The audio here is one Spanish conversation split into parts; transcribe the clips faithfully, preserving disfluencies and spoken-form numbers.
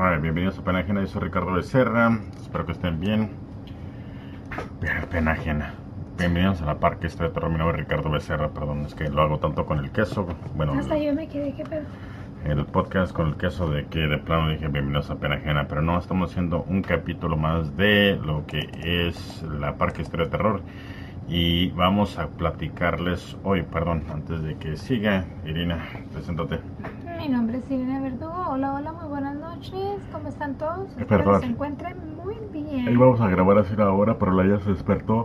Right, bienvenidos a Pena Ajena, yo soy Ricardo Becerra, espero que estén bien. Pena Ajena, bienvenidos a la Parque Historia de Terror. Mi nombre es Ricardo Becerra, perdón, es que lo hago tanto con el queso. Bueno, hasta el, yo me quedé, ¿qué pedo? El podcast con el queso de que de plano dije bienvenidos a Pena Ajena, pero no, estamos haciendo un capítulo más de lo que es la Parque Historia de Terror. Y vamos a platicarles hoy, perdón, antes de que siga, Irina, preséntate. Mi nombre es Irina Verdugo, hola, hola, muy buenas noches, ¿cómo están todos? Es Espero verdad. que se encuentren muy bien. Ahí vamos a grabar así la hora, pero la ya se despertó.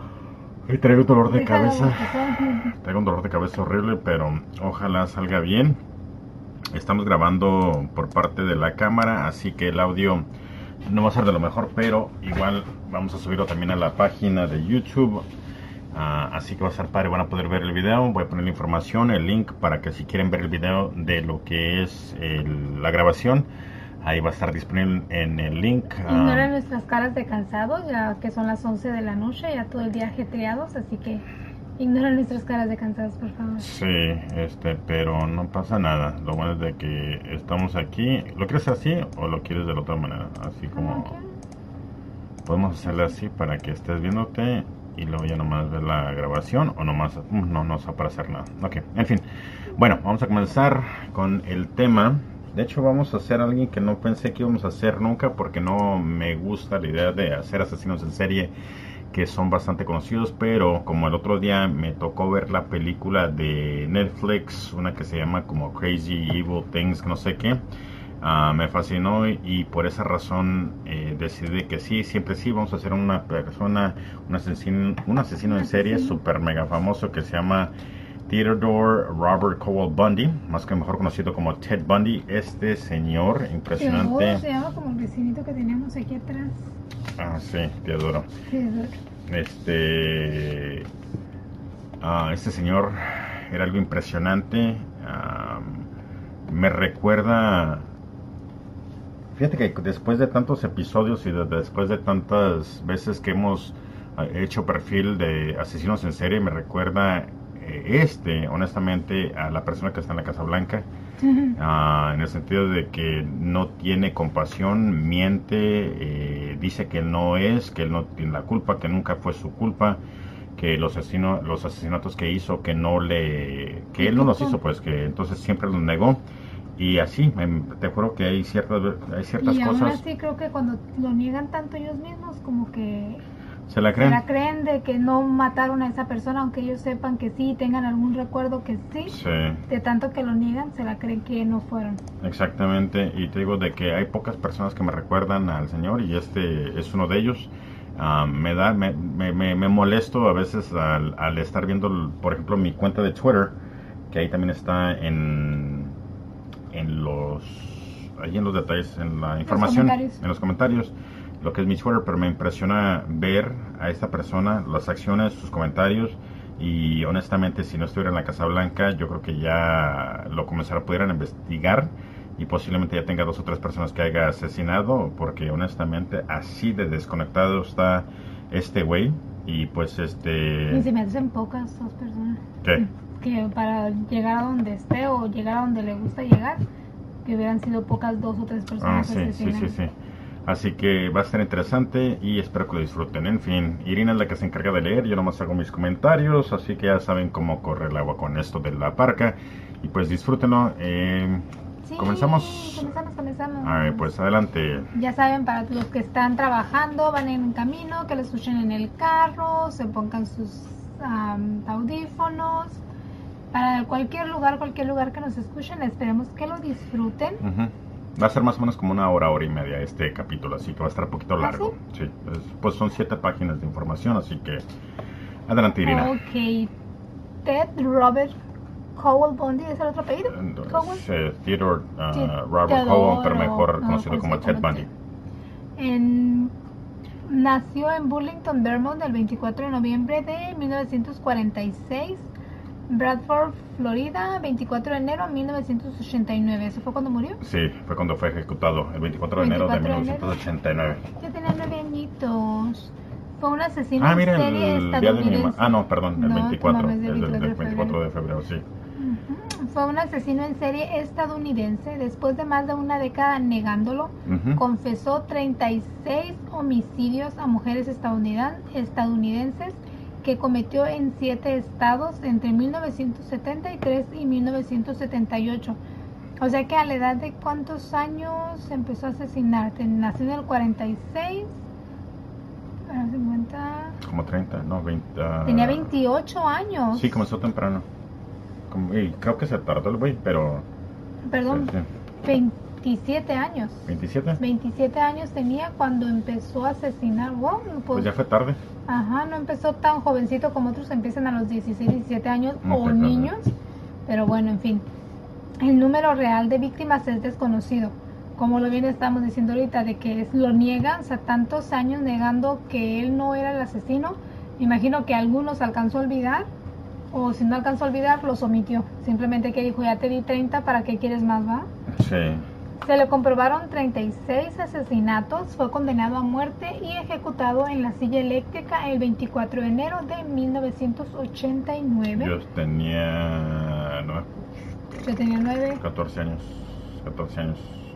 Y traigo un dolor de Deja la cabeza, boquita. traigo un dolor de cabeza horrible, pero ojalá salga bien. Estamos grabando por parte de la cámara, así que el audio no va a ser de lo mejor, pero igual vamos a subirlo también a la página de YouTube. Uh, así que va a ser padre, van a poder ver el video. Voy a poner la información, el link para que si quieren ver el video de lo que es el, la grabación, ahí va a estar disponible en el link. Ignoren uh, nuestras caras de cansados, ya que son las once de la noche, ya todo el día ajetreados, así que ignoren nuestras caras de cansados, por favor. Sí, este, pero no pasa nada. Lo bueno es de que estamos aquí. ¿Lo quieres así o lo quieres de la otra manera? Así como Okay. Podemos hacerle así para que estés viéndote y luego ya nomás ver la grabación, o nomás no nos va para hacer nada. Ok, en fin. Bueno, vamos a comenzar con el tema. De hecho, vamos a hacer alguien que no pensé que íbamos a hacer nunca, porque no me gusta la idea de hacer asesinos en serie que son bastante conocidos, pero como el otro día me tocó ver la película de Netflix, una que se llama como Crazy Evil Things, no sé qué. Uh, me fascinó y, y por esa razón eh, decidí que sí, siempre sí, vamos a hacer una persona, un asesino, un asesino en serie super mega famoso que se llama Theodore Robert Cowell Bundy, más que mejor conocido como Ted Bundy. Este señor impresionante. Teodoro se llama como el vecinito que teníamos aquí atrás. Ah, sí, Teodoro. Teodoro. Este, uh, este señor era algo impresionante. Uh, me recuerda... Fíjate que después de tantos episodios y de, después de tantas veces que hemos hecho perfil de asesinos en serie, me recuerda eh, este, honestamente, a la persona que está en la Casa Blanca. Uh, en el sentido de que no tiene compasión, miente, eh, dice que no es, que él no tiene la culpa, que nunca fue su culpa, que los asesino, los asesinatos que hizo, que no le, que él no los hizo, pues que entonces siempre los negó. Y así, te juro que hay ciertas, hay ciertas y cosas. Y aún así creo que cuando lo niegan tanto ellos mismos, como que se la creen. Se la creen de que no mataron a esa persona, aunque ellos sepan que sí, tengan algún recuerdo que sí. Sí. De tanto que lo niegan, se la creen que no fueron. Exactamente, y te digo de que hay pocas personas que me recuerdan al señor y este es uno de ellos. Uh, me da, me, me, me, me molesto a veces al, al estar viendo, por ejemplo, mi cuenta de Twitter, que ahí también está en... en los ahí en los detalles, en la información, los en los comentarios, lo que es mi Twitter, pero me impresiona ver a esta persona, las acciones, sus comentarios, y honestamente si no estuviera en la Casa Blanca yo creo que ya lo comenzara, pudieran investigar y posiblemente ya tenga dos o tres personas que haya asesinado, porque honestamente así de desconectado está este güey. Y pues este... Y se me hacen pocas dos personas. ¿Qué? Que para llegar a donde esté o llegar a donde le gusta llegar, que hubieran sido pocas dos o tres personas. Ah, sí, sí, sí, sí. Así que va a ser interesante y espero que lo disfruten. En fin, Irina es la que se encarga de leer, yo nomás hago mis comentarios, así que ya saben cómo corre el agua con esto de la parca. Y pues disfrútenlo. Eh, sí, ¿Comenzamos? Comenzamos, comenzamos. A ver, pues adelante. Ya saben, para los que están trabajando, van en camino, que lo escuchen en el carro, se pongan sus um, audífonos. Para cualquier lugar, cualquier lugar que nos escuchen, esperemos que lo disfruten. Uh-huh. Va a ser más o menos como una hora, hora y media este capítulo, así que va a estar un poquito largo. ¿Ah, sí? Sí, es, pues son siete páginas de información, así que adelante, Irina. Ok, Ted Robert Cowell Bundy, ¿es el otro apellido? Entonces, eh, Theodore uh, Sí, Robert Theodore, Cowell, pero mejor no, conocido como Ted Bundy. En, nació en Burlington, Vermont, el veinticuatro de noviembre de mil novecientos cuarenta y seis. Bradford, Florida, veinticuatro de enero de mil novecientos ochenta y nueve. ¿Eso fue cuando murió? Sí, fue cuando fue ejecutado, el veinticuatro de enero de mil novecientos ochenta y nueve. Yo tenía nueve añitos. Fue un asesino ah, mira, en serie el día de mi Ah, no, perdón, el no, veinticuatro, no, es el, del el, el veinticuatro de veinticuatro de febrero, sí. Uh-huh. Fue un asesino en serie estadounidense. Después de más de una década negándolo, Ujú. confesó treinta y seis homicidios a mujeres estadounidan- estadounidenses que cometió en siete estados entre mil novecientos setenta y tres y mil novecientos setenta y ocho. O sea que a la edad de cuántos años empezó a asesinar. Nació en el cuarenta y seis. Ah, cincuenta. Como treinta, no, veinte. ah, Tenía veintiocho años. Sí, comenzó temprano. Como- y creo que se tardó el güey, pero... Perdón, sí, sí. veintisiete años. ¿veintisiete? veintisiete años tenía cuando empezó a asesinar. Wow, pues, Pues ya fue tarde. ajá, no empezó tan jovencito como otros empiezan a los dieciséis, diecisiete años No o sé, niños. Pero bueno, en fin. El número real de víctimas es desconocido. Como lo bien estamos diciendo ahorita, de que es- lo niega, o sea, tantos años negando que él no era el asesino. Me imagino que algunos alcanzó a olvidar, o si no alcanzó a olvidar, los omitió. Simplemente que dijo, ya te di treinta, ¿para qué quieres más, va? Sí. Se le comprobaron treinta y seis asesinatos, fue condenado a muerte y ejecutado en la silla eléctrica el veinticuatro de enero de mil novecientos ochenta y nueve. Yo tenía... No, Yo tenía nueve. catorce años. catorce años.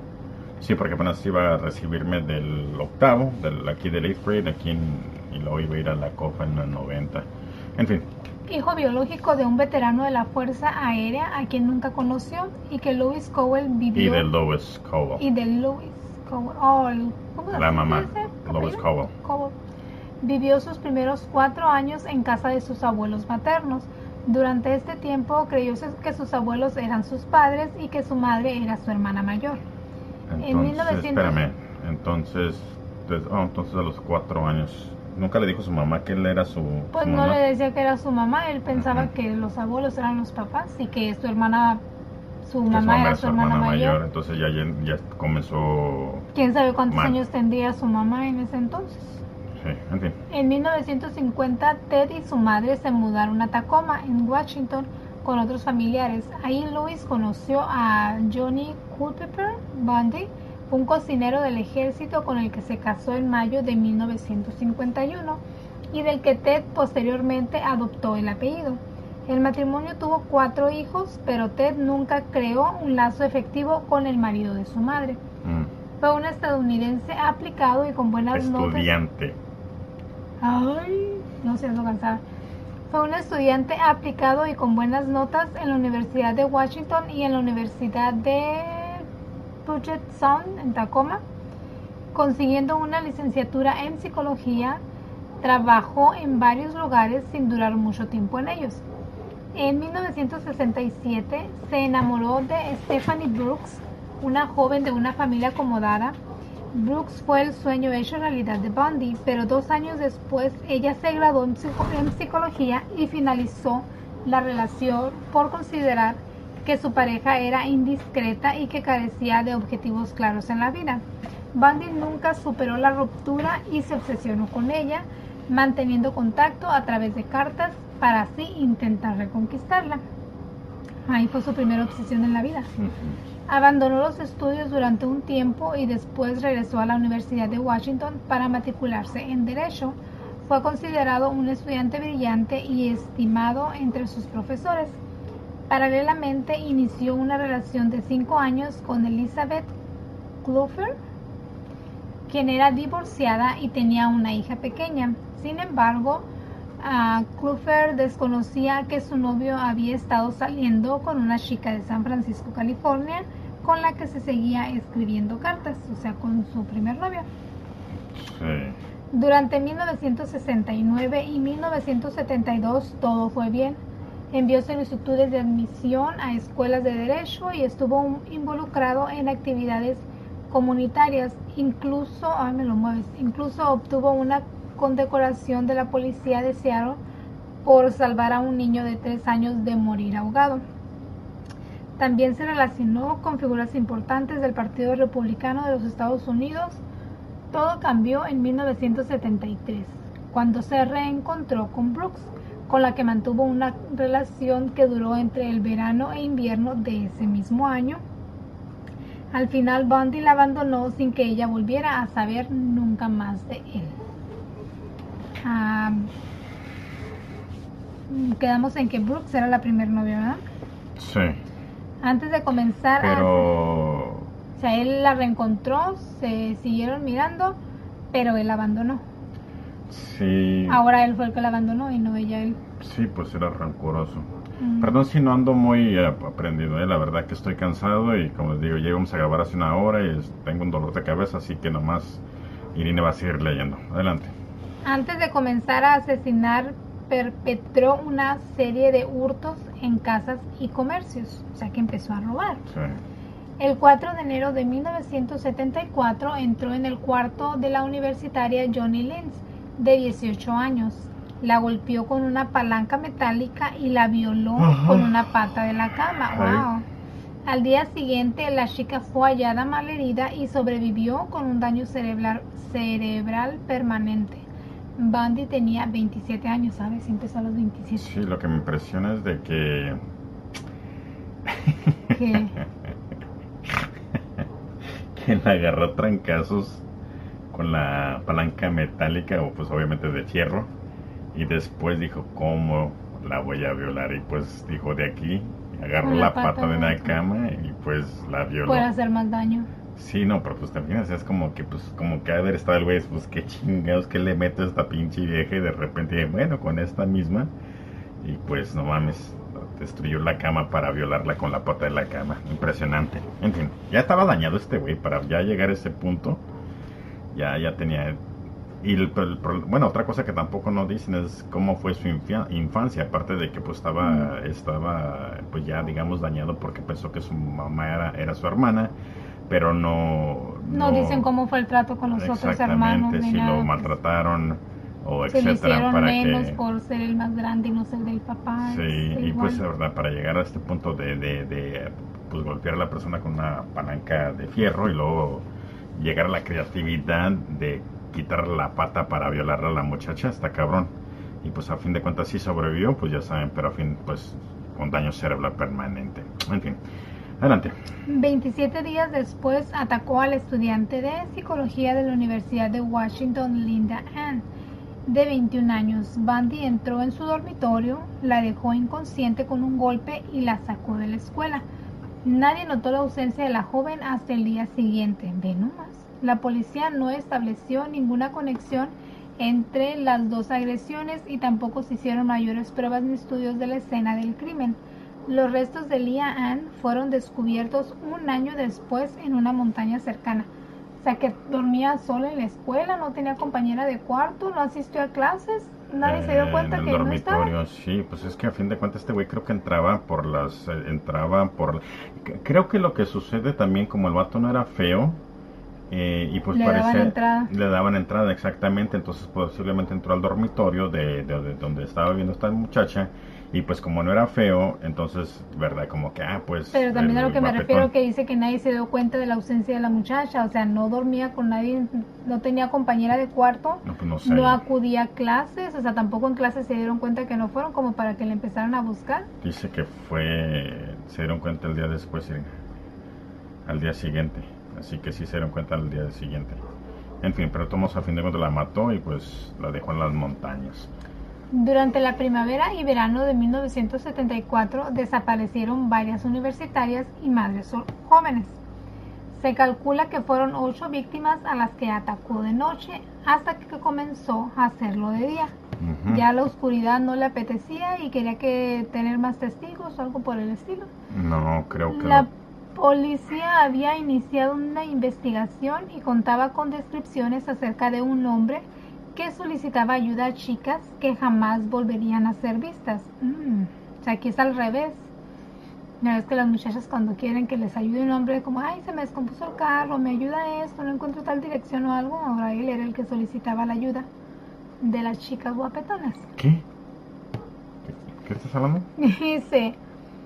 Sí, porque apenas iba a recibirme del octavo, del, aquí del eighth grade, aquí en, y luego iba a ir a la COFA en el noventa. En fin. Hijo biológico de un veterano de la Fuerza Aérea a quien nunca conoció y que Louis Cowell vivió. Y de Lois Cowell. Y de Louis Cowell. Oh, el- ¿cómo se La llama mamá, ese Lois apellido? Cowell. Cowell. Vivió sus primeros cuatro años en casa de sus abuelos maternos. Durante este tiempo creyó que sus abuelos eran sus padres y que su madre era su hermana mayor. Entonces, En mil novecientos espérame. Entonces, des- oh, entonces a los cuatro años. Nunca le dijo a su mamá que él era su, Pues su no mamá. le decía que era su mamá, él pensaba Ujú. que los abuelos eran los papás y que su hermana, su Que su mamá era su hermana, mayor. Entonces ya, ya, ya comenzó. ¿Quién sabe cuántos Mal. años tendría su mamá en ese entonces? Sí, en fin. En mil novecientos cincuenta, Ted y su madre se mudaron a Tacoma, en Washington, con otros familiares. Ahí Louis conoció a Johnny Culpeper Bundy, un cocinero del ejército con el que se casó en mayo de mil novecientos cincuenta y uno y del que Ted posteriormente adoptó el apellido. El matrimonio tuvo cuatro hijos, pero Ted nunca creó un lazo efectivo con el marido de su madre. Mm. Fue un estadounidense aplicado y con buenas notas. Estudiante. Ay, no sé, no cansaba. Fue un estudiante aplicado y con buenas notas en la Universidad de Washington y en la Universidad de Puget Sound en Tacoma, consiguiendo una licenciatura en psicología. Trabajó en varios lugares sin durar mucho tiempo en ellos. En mil novecientos sesenta y siete se enamoró de Stephanie Brooks, una joven de una familia acomodada. Brooks fue el sueño hecho realidad de Bundy, pero dos años después ella se graduó en, psico- en psicología y finalizó la relación por considerar que su pareja era indiscreta y que carecía de objetivos claros en la vida. Bundy nunca superó la ruptura y se obsesionó con ella, manteniendo contacto a través de cartas para así intentar reconquistarla. Ahí fue su primera obsesión en la vida. Ujú. Abandonó los estudios durante un tiempo y después regresó a la Universidad de Washington para matricularse en Derecho. Fue considerado un estudiante brillante y estimado entre sus profesores. Paralelamente inició una relación de cinco años con Elizabeth Cluffer, quien era divorciada y tenía una hija pequeña. Sin embargo, uh, Cluffer desconocía que su novio había estado saliendo con una chica de San Francisco, California, con la que se seguía escribiendo cartas, o sea, con su primer novio. Sí. Durante mil novecientos sesenta y nueve y mil novecientos setenta y dos todo fue bien. Envió solicitudes de admisión a escuelas de derecho y estuvo involucrado en actividades comunitarias. Incluso, ay, me lo mueves, incluso obtuvo una condecoración de la policía de Seattle por salvar a un niño de tres años de morir ahogado. También se relacionó con figuras importantes del Partido Republicano de los Estados Unidos. Todo cambió en mil novecientos setenta y tres, cuando se reencontró con Brooks, con la que mantuvo una relación que duró entre el verano e invierno de ese mismo año. Al final Bundy la abandonó sin que ella volviera a saber nunca más de él. Ah, quedamos en que Brooks era la primer novia, ¿verdad? Sí. Antes de comenzar, Pero... a, o sea, él la reencontró, se siguieron mirando, pero él abandonó. Sí. Ahora él fue el que la abandonó y no ella él. Sí, pues era rencoroso. Mm. Perdón si no ando muy eh, aprendido, ¿eh? La verdad que estoy cansado y como les digo, ya íbamos a grabar hace una hora y es- tengo un dolor de cabeza, así que nomás Irene va a seguir leyendo. Adelante. Antes de comenzar a asesinar, perpetró una serie de hurtos en casas y comercios, o sea que empezó a robar. Sí. El cuatro de enero de mil novecientos setenta y cuatro entró en el cuarto de la universitaria Johnny Lynch, de dieciocho años. La golpeó con una palanca metálica y la violó Ajá. con una pata de la cama. Ay. Wow. Al día siguiente, la chica fue hallada malherida y sobrevivió con un daño cerebral, cerebral permanente. Bundy tenía veintisiete años, ¿sabes? Empezó a los veintisiete. Sí, lo que me impresiona es de que... ¿Qué? que la agarró a trancazos con la palanca metálica o pues obviamente de fierro y después dijo cómo la voy a violar y pues dijo de aquí agarró Con la, la pata, pata de de la la cama y pues la violó. Puede hacer más daño. Sí, no, pero pues también es como que pues como que haber estado el güey, pues qué chingados que le meto a esta pinche vieja y de repente bueno con esta misma y pues no mames, destruyó la cama para violarla con la pata de la cama. Impresionante. En fin, ya estaba dañado este güey para ya llegar a ese punto. Ya, ya tenía... Y el, el- el- bueno, otra cosa que tampoco nos dicen es cómo fue su infia- infancia, aparte de que pues estaba, estaba pues ya digamos dañado porque pensó que su mamá era, era su hermana, pero no... No, dicen cómo fue el trato con los otros hermanos. Exactamente, ni si nada, lo pues, maltrataron o se le etcétera hicieron para menos que... por ser el más grande y no ser del papá. Sí, es y igual. pues la verdad, para llegar a este punto de, de, de, pues golpear a la persona con una palanca de fierro y luego llegar a la creatividad de quitar la pata para violar a la muchacha, está cabrón. Y pues a fin de cuentas sí sobrevivió, pues ya saben, pero a fin, pues con daño cerebral permanente. En fin, adelante. veintisiete días después atacó al estudiante de psicología de la Universidad de Washington, Linda Ann, de veintiún años. Bundy entró en su dormitorio, la dejó inconsciente con un golpe y la sacó de la escuela. Nadie notó la ausencia de la joven hasta el día siguiente. Ve nomás. La policía no estableció ninguna conexión entre las dos agresiones y tampoco se hicieron mayores pruebas ni estudios de la escena del crimen. Los restos de Leah Ann fueron descubiertos un año después en una montaña cercana. O sea que dormía sola en la escuela, no tenía compañera de cuarto, no asistió a clases, nadie se dio cuenta Eh, en que el no estaba. dormitorio, sí, pues es que a fin de cuentas este güey creo que entraba por las, eh, entraba por, c- creo que lo que sucede también como el vato no era feo, eh, y pues Le daban parece, entrada. le daban entrada exactamente, entonces posiblemente entró al dormitorio de, de- de donde estaba viendo esta muchacha, y pues como no era feo, entonces, verdad, como que, ah, pues... Pero también a el lo que me guapetón. refiero que dice que nadie se dio cuenta de la ausencia de la muchacha, o sea, no dormía con nadie, no tenía compañera de cuarto, No, pues no sé. no acudía a clases, o sea, tampoco en clases se dieron cuenta que no fueron como para que le empezaran a buscar. Dice que fue, se dieron cuenta el día después, sí, al día siguiente. Así que sí se dieron cuenta al día siguiente. En fin, pero Tomás a fin de cuentas la mató y pues la dejó en las montañas. Durante la primavera y verano de mil novecientos setenta y cuatro desaparecieron varias universitarias y madres so- jóvenes. Se calcula que fueron ocho víctimas a las que atacó de noche hasta que comenzó a hacerlo de día. Ujú. Ya la oscuridad no le apetecía y quería que tener más testigos o algo por el estilo. No, creo que La lo- policía había iniciado una investigación y contaba con descripciones acerca de un hombre que solicitaba ayuda a chicas que jamás volverían a ser vistas. Mm, o sea, aquí es al revés. Ya ves que las muchachas cuando quieren que les ayude un hombre como, ay, se me descompuso el carro, me ayuda esto, no encuentro tal dirección o algo, ahora él era el que solicitaba la ayuda de las chicas guapetonas. ¿Qué? ¿Qué, qué estás hablando? Dice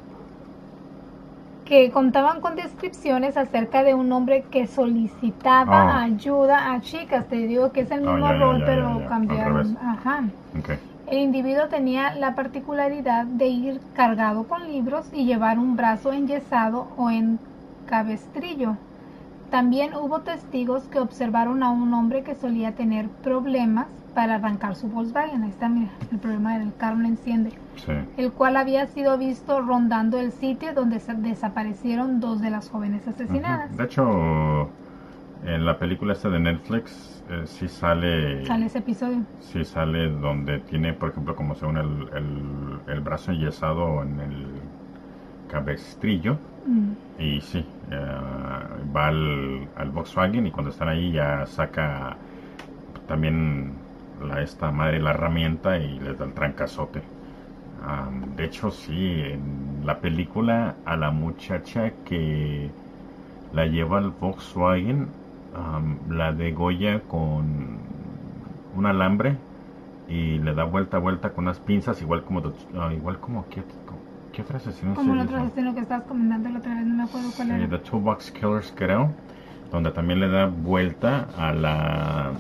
que contaban con descripciones acerca de un hombre que solicitaba Ah. ayuda a chicas. Te digo que es el Ah, mismo ya, ya, rol, ya, pero ya, ya, al cambiaron. revés. Ajá. Ok. El individuo tenía la particularidad de ir cargado con libros y llevar un brazo enyesado o en cabestrillo. También hubo testigos que observaron a un hombre que solía tener problemas para arrancar su Volkswagen. Ahí está, mira, el problema del carro no enciende. Sí. El cual había sido visto rondando el sitio donde se desaparecieron dos de las jóvenes asesinadas. Uh-huh. De hecho, en la película esta de Netflix eh, sí sale... Sale ese episodio. Sí sale donde tiene, por ejemplo, como según el, el, el brazo enyesado en el cabestrillo. Mm. Y sí, uh, va al, al Volkswagen y cuando están ahí ya saca también la, esta madre la herramienta y les da el trancazote. Um, de hecho, sí, en la película a la muchacha que la lleva al Volkswagen um, la degolla con un alambre y le da vuelta a vuelta con unas pinzas, igual como uh, igual como que ¿qué otro asesino? Como el otro asesino que estabas comentando la otra vez, no me acuerdo cuál sí, era. The Toolbox Killers, creo, donde también le da vuelta a la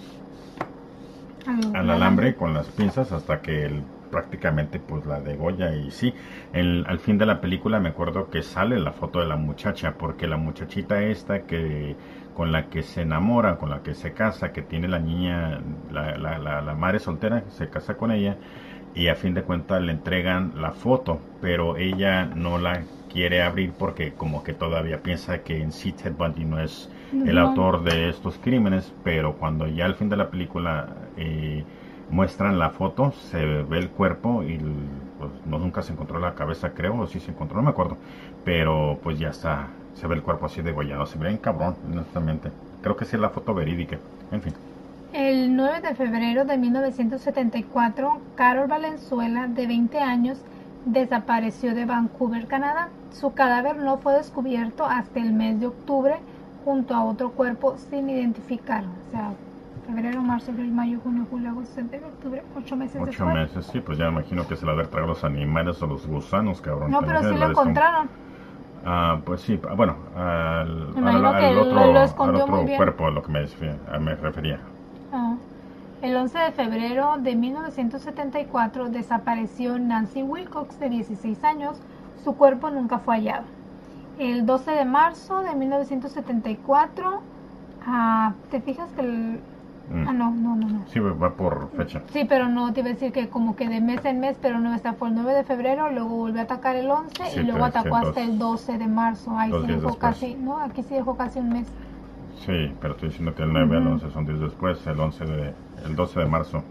al, al alambre con las pinzas hasta que él prácticamente pues la degolla. Y sí, el, al fin de la película me acuerdo que sale la foto de la muchacha, porque la muchachita esta que con la que se enamora, con la que se casa, que tiene la niña, la, la, la, la madre soltera, se casa con ella y a fin de cuentas le entregan la foto, pero ella no la quiere abrir porque como que todavía piensa que en sí Ted Bundy no es el no. autor de estos crímenes, pero cuando ya al fin de la película eh, muestran la foto, se ve el cuerpo y pues, no nunca se encontró la cabeza, creo, o sí se encontró, no me acuerdo, pero pues ya está, se ve el cuerpo así degollado, se ve bien cabrón, honestamente. Creo que sí es la foto verídica, en fin. El nueve de febrero de mil novecientos setenta y cuatro, Carol Valenzuela, de veinte años, desapareció de Vancouver, Canadá. Su cadáver no fue descubierto hasta el mes de octubre junto a otro cuerpo sin identificar. O sea, febrero, marzo, abril, mayo, junio, julio, agosto, septiembre, octubre, ocho meses ocho después. Ocho meses, sí, pues ya imagino que se la haber tragado los animales o los gusanos, cabrón. No, pero sí lo encontraron. Ah, pues sí, bueno, al, al, al, al lo, otro, lo al otro cuerpo a lo que me, me refería. Oh. El once de febrero de mil novecientos setenta y cuatro desapareció Nancy Wilcox, de dieciséis años. Su cuerpo nunca fue hallado. El doce de marzo de mil novecientos setenta y cuatro, ah, ¿te fijas que el... Mm. Ah, no, no, no, no. Sí, va por fecha. Sí, pero no, te iba a decir que como que de mes en mes, pero no, esta fue el nueve de febrero, luego volvió a atacar el once sí, y luego atacó sí, hasta dos, el doce de marzo. Ahí se dejó casi, no, aquí sí dejó casi un mes. Sí, pero estoy diciendo que el nueve uh-huh. al once son días después, el once de, el doce de marzo.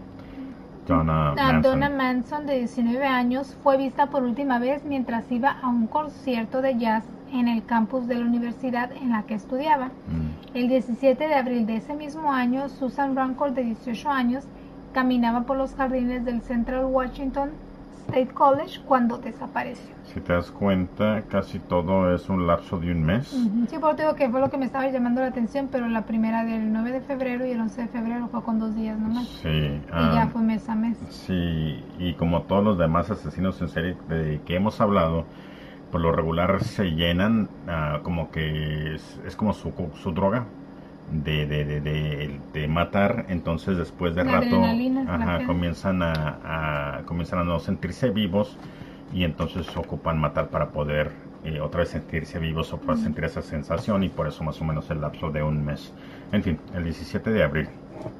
Donna Manson. Donna Manson, de diecinueve años, fue vista por última vez mientras iba a un concierto de jazz en el campus de la universidad en la que estudiaba. Mm. El diecisiete de abril de ese mismo año, Susan Rancourt, de dieciocho años, caminaba por los jardines del Central Washington State College cuando desapareció. Si te das cuenta, casi todo es un lapso de un mes. Uh-huh. Sí, por eso digo que fue lo que me estaba llamando la atención, pero la primera del nueve de febrero y el once de febrero fue con dos días nomás. Sí. Y um, ya fue mes a mes. Sí, y como todos los demás asesinos en serie de que hemos hablado, por lo regular se llenan uh, como que es, es como su, su droga de, de, de, de, de matar. Entonces después de la rato ajá, comienzan a, a comienzan a no sentirse vivos y entonces ocupan matar para poder eh, otra vez sentirse vivos o para mm. sentir esa sensación, y por eso más o menos el lapso de un mes. En fin, el diecisiete de abril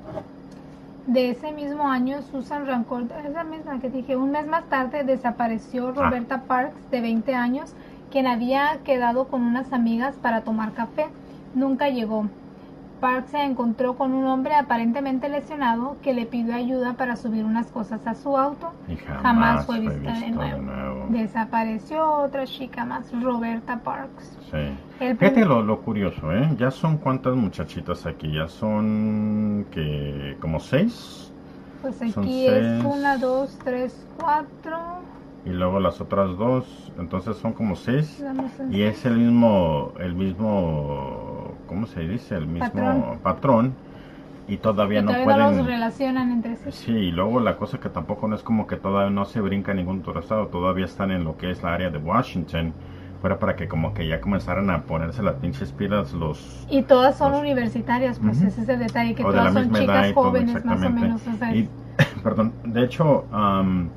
de ese mismo año, Susan Rancourt, es la misma que dije, un mes más tarde desapareció Roberta ah. Parks, de veinte años, quien había quedado con unas amigas para tomar café. Nunca llegó. Parks se encontró con un hombre aparentemente lesionado que le pidió ayuda para subir unas cosas a su auto. Y jamás, jamás fue vista fue visto de, nuevo. de nuevo. Desapareció otra chica más, Roberta Parks. Sí. El Fíjate lo, lo curioso, ¿eh? Ya son cuántas muchachitas aquí, ya son que como seis. Pues aquí es una, dos, tres, cuatro. Y luego las otras dos, entonces son como seis. Y es el mismo, el mismo, ¿cómo se dice? El mismo patrón. patrón y todavía, y todavía no pueden. No los relacionan entre sí. Sí, y luego la cosa que tampoco no es como que todavía no se brinca ningún otro estado, todavía están en lo que es la área de Washington. Fuera para que como que ya comenzaran a ponerse las pinches pilas los... Y todas son los, universitarias, pues uh-huh. ese es el detalle, que o todas de son chicas todo, jóvenes más o menos. O sea, y, perdón, de hecho, um,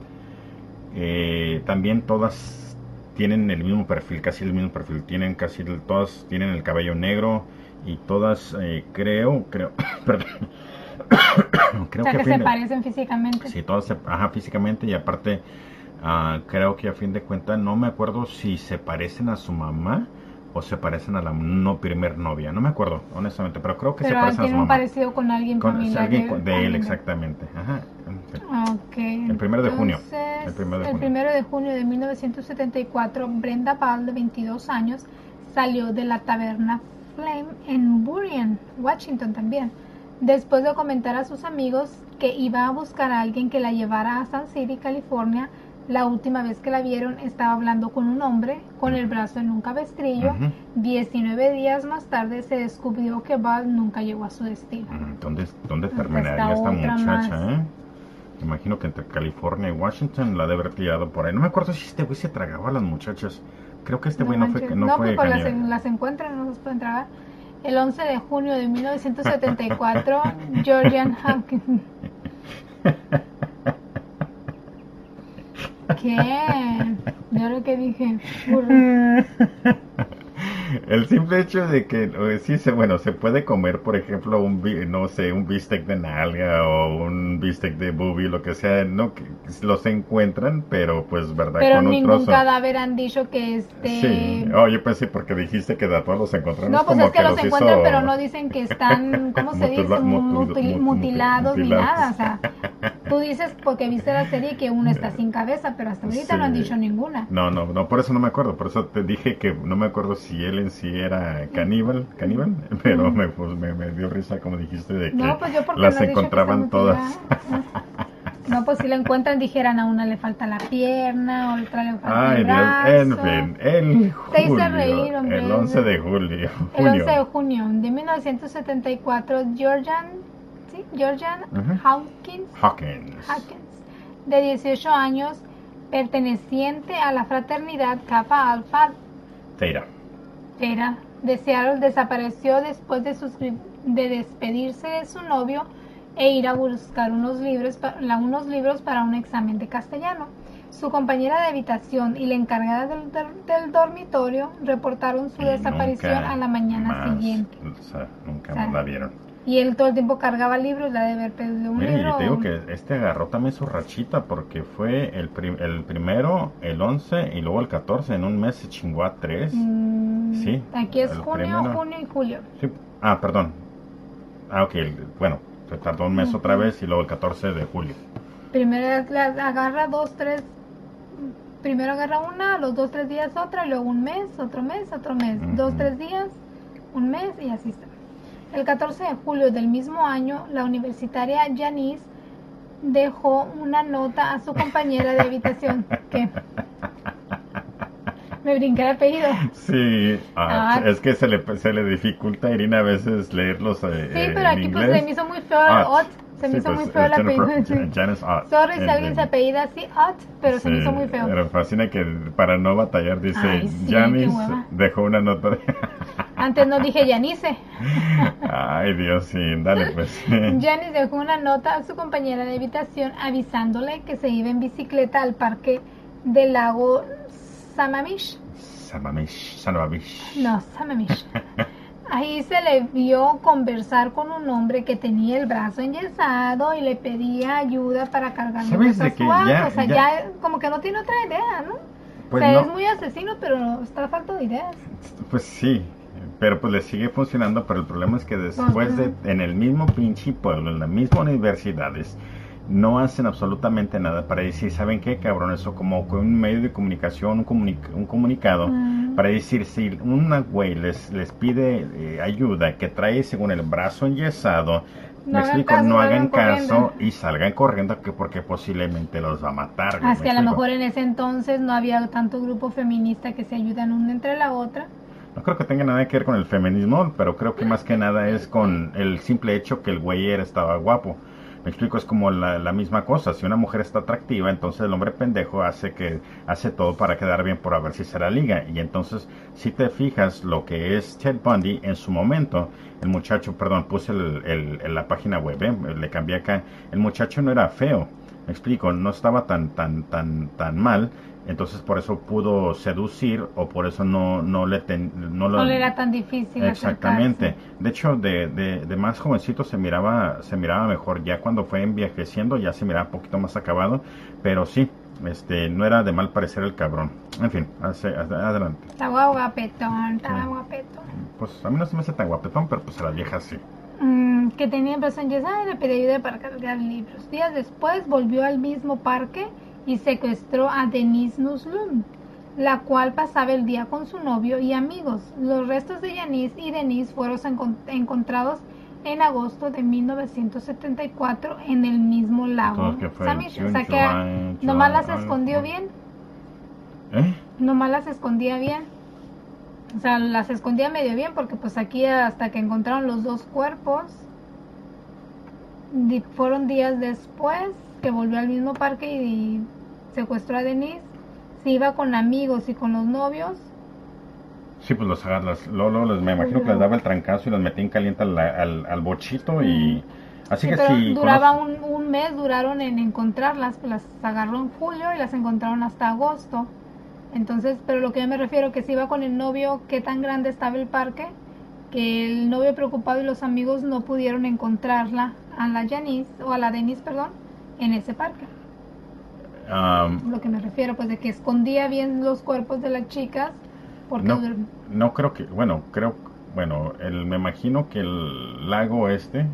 eh, también todas tienen el mismo perfil, casi el mismo perfil, tienen casi, todas tienen el cabello negro y todas, eh, creo, creo, perdón, creo o sea, que, que a fin se de- parecen físicamente. sí, todos se, ajá, físicamente y aparte ah, creo que a fin de cuentas no me acuerdo si se parecen a su mamá o se parecen a la no primer novia, no me acuerdo honestamente, pero creo que se Pero ah, parecen a su tiene un mamá. parecido con alguien Con familiar alguien con- de él alguien exactamente, ajá. Sí. Ok, El primero de junio. entonces, El primero de el junio. primero de junio de mil novecientos setenta y cuatro, Brenda Ball, de veintidós años, salió de la taberna Flame en Burien, Washington también, después de comentar a sus amigos que iba a buscar a alguien que la llevara a Sun City, California. La última vez que la vieron estaba hablando con un hombre con el brazo en un cabestrillo. Ujú. diecinueve días más tarde se descubrió que Ball nunca llegó a su destino. Mm, ¿Dónde, dónde Esta terminaría esta otra muchacha, más. eh? Me imagino que entre California y Washington la debe haber tirado por ahí. No me acuerdo si este güey se tragaba a las muchachas. Creo que este güey no, fue, manches. no, No, fue pues, pues las, caña- en- las encuentran, no las pueden tragar. El once de junio de mil novecientos setenta y cuatro, Georgian Hawkins. ¿Qué? Yo lo que dije. burro. El simple hecho de que eh, sí se, bueno, se puede comer, por ejemplo, un bi- no sé, un bistec de nalga o un bistec de boobie, lo que sea, no que los encuentran, pero pues verdad Pero con un ningún trozo. cadáver han dicho que este. Sí, oh, yo pensé porque dijiste que después los encontraron. No, es pues como es que los hizo- encuentran, pero no dicen que están, ¿cómo se Mutila- dice? mutu- Mutil- mutu- mutilados ni mutilados. nada. O sea, tú dices porque viste la serie que uno está sin cabeza, pero hasta ahorita no han Sí. dicho ninguna. No, no, no, por eso no me acuerdo, por eso te dije que no me acuerdo si él en sí era caníbal, caníbal, pero me, pues, me, me dio risa como dijiste de que No, pues yo porque las no he dicho que encontraban está todas. mutilada. No, pues si la encuentran dijeran a una le falta la pierna, a otra le falta Ay el Dios, brazo. en fin, el Te hice julio, reír, hombre. el once de julio, El junio. once de junio de mil novecientos setenta y cuatro, Georgian, ¿sí? Georgian Ujú. Hawkins, Hawkins. Hawkins, de dieciocho años, perteneciente a la fraternidad Kappa Alpha Theta. Theta de Seattle, desapareció después de, suscri- de despedirse de su novio e ir a buscar unos libros, pa- la- unos libros para un examen de castellano. Su compañera de habitación y la encargada del, del- del dormitorio reportaron su Y desaparición nunca a la mañana más, siguiente. O sea, nunca O sea, más la vieron. Y él todo el tiempo cargaba libros, la de haber perdido un Mire, libro. y te digo que este agarró también su rachita porque fue el, prim- el primero, el once y luego el catorce. En un mes se chingó a tres. Mm, Sí, Aquí es el junio, primero. junio y julio. Sí. Ah, perdón. Ah, ok. el- Bueno, se tardó un mes Ujú. otra vez y luego el catorce de julio. Primero la agarra dos, tres. Primero agarra una, los dos, tres días otra, y luego un mes, otro mes, otro mes. Ujú. Dos, tres días, un mes y así está. El catorce de julio del mismo año, la universitaria Janice dejó una nota a su compañera de habitación. ¿Qué? Me brinqué el apellido. Sí, ah, Ah. es que se le, se le dificulta a Irina a veces leerlos eh, Sí, eh, pero en aquí inglés. pues se me hizo muy feo el Ott. Ott. Se me Sí, hizo pues, muy feo el es Jennifer- apellido. Ja- Janice Ott. Sorry si En- alguien en- se apellida así, Ott, pero se me Sí, hizo muy feo. Pero fascina que para no batallar dice Ay, sí, qué Janice hueva. dejó una nota de... Antes no dije Janice. Ay Dios, sí, dale pues. Janice dejó una nota a su compañera de habitación avisándole que se iba en bicicleta al parque del lago Sammamish. Samamish, Samamish. No, Sammamish. Ahí se le vio conversar con un hombre que tenía el brazo enyesado y le pedía ayuda para cargar ¿Sabes a de su que auto. ya- O sea, ya- ya como que no tiene otra idea, ¿no? Pues o sea, no. es muy asesino, pero está falta de ideas. Pues sí, pero pues le sigue funcionando, pero el problema es que después de, en el mismo pinche pueblo, en las mismas universidades, no hacen absolutamente nada para decir, ¿saben qué, cabrones? O como con un medio de comunicación, un, comunica- un comunicado, Mm. para decir, si una güey les, les pide eh, ayuda, que trae según el brazo enyesado, No me hagan explico, caso, no hagan salgan caso corriendo. y salgan corriendo que porque posiblemente los va a matar. güey, Ah, es ¿me que a lo explico? mejor en ese entonces no había tanto grupo feminista que se ayudan una entre la otra. No creo que tenga nada que ver con el feminismo, pero creo que más que nada es con el simple hecho que el güey era, estaba guapo. Me explico, es como la, la misma cosa. Si una mujer está atractiva, entonces el hombre pendejo hace que hace todo para quedar bien por a ver si se la liga. Y entonces, si te fijas lo que es Ted Bundy en su momento, el muchacho, perdón, puse el, el, el- la página web, ¿eh? Le cambié acá. El muchacho no era feo. Me explico, no estaba tan, tan, tan, tan mal. Entonces por eso pudo seducir o por eso no, no le ten, no, No lo, le era tan difícil exactamente. acercarse. De hecho, de, de, de más jovencito se miraba, se miraba mejor. Ya cuando fue envejeciendo ya se miraba un poquito más acabado. Pero sí, este, no era de mal parecer el cabrón. En fin, hace, adelante. Estaba guapetón, estaba Sí. guapetón. Pues a mí no se me hace tan guapetón, pero pues a las viejas sí. Mm, que tenía impresión y le pidió ayuda para cargar libros. Días después volvió al mismo parque y secuestró a Denise Nuslund, la cual pasaba el día con su novio y amigos. Los restos de Janice y Denise fueron encont- encontrados en agosto de mil novecientos setenta y cuatro en el mismo lago. Entonces, ¿qué fue? Sammy, June, o sea que July, nomás July, las August, escondió ¿no? bien, ¿Eh? nomás las escondía bien. O sea, las escondía medio bien porque pues aquí hasta que encontraron los dos cuerpos, di- fueron días después que volvió al mismo parque y, y secuestró a Denise. Se iba con amigos y con los novios. Sí, pues los agarras, Lolo, les, me imagino que les daba el trancazo y los metía en caliente al, al, al bochito y... Así Sí, que pero si duraba conoce- un, un mes, duraron en encontrarlas, pues las agarró en julio y las encontraron hasta agosto. Entonces, pero lo que yo me refiero que se iba con el novio, qué tan grande estaba el parque, que el novio preocupado y los amigos no pudieron encontrarla a la Janice, o a la Denise, perdón, en ese parque. am, Lo que me refiero, pues de que escondía bien los cuerpos de las chicas, porque no, dur- no creo que, bueno, creo, bueno, el, me imagino que el lago este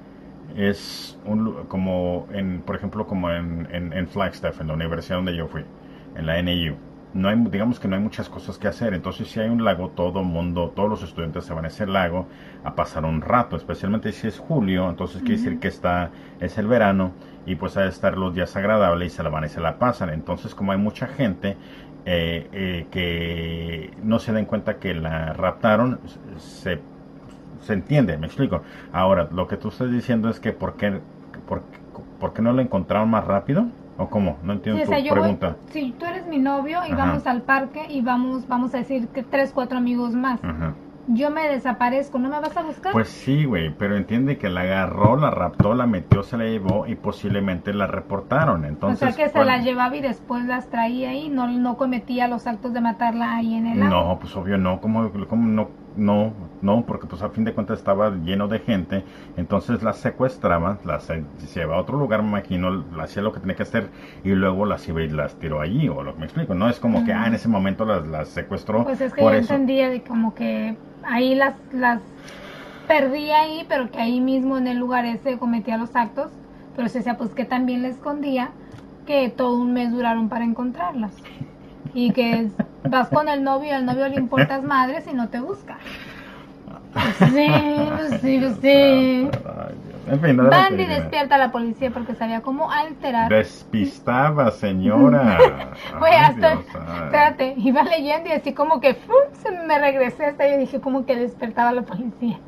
es un, lu- como en, por ejemplo, como en, en, en Flagstaff, en la universidad donde yo fui, en la N U. No hay, digamos que no hay muchas cosas que hacer, entonces si hay un lago, todo mundo, todos los estudiantes se van a ese lago a pasar un rato, especialmente si es julio, entonces quiere decir que está, es el verano y pues ha de estar los días agradables y se la van y se la pasan. Entonces como hay mucha gente eh, eh, que no se den cuenta que la raptaron, se se entiende, me explico. Ahora, lo que tú estás diciendo es que ¿por qué, por, por qué no lo encontraron más rápido? ¿O cómo? No Sí, entiendo o tu sea, yo voy, pregunta. si tú eres mi novio y Ajá. vamos al parque y vamos, vamos a decir que tres, cuatro amigos más, Ajá. yo me desaparezco, ¿no me vas a buscar? Pues sí, güey, pero entiende que la agarró, la raptó, la metió, se la llevó y posiblemente la reportaron. o Entonces, sea, que se ¿cuál- las llevaba y después las traía ahí, no, no cometía los actos de matarla ahí en el lago. No, pues obvio no, ¿cómo, cómo no? No, no, porque pues a fin de cuentas estaba lleno de gente, entonces las secuestraba, las se se llevaba a otro lugar, me imagino, hacía lo que tenía que hacer y luego las iba y las tiró allí, o lo que me explico, no es como que, ah, en ese momento las, las secuestró, Pues es que por yo eso. entendía de como que ahí las, las perdí ahí, pero que ahí mismo en el lugar ese cometía los actos, pero se decía pues que también la escondía, que todo un mes duraron para encontrarlas. Y que vas con el novio y al novio le importas madres y no te busca. Pues sí, pues sí, pues sí. Ay, Dios. En fin, adelante, Bandy Irene. despierta a la policía porque sabía cómo alterar. Despistaba, señora. Güey, Ay, hasta, Dios, ay. espérate, iba leyendo y así como que ¡fum! Se me regresé hasta yo dije como que despertaba a la policía.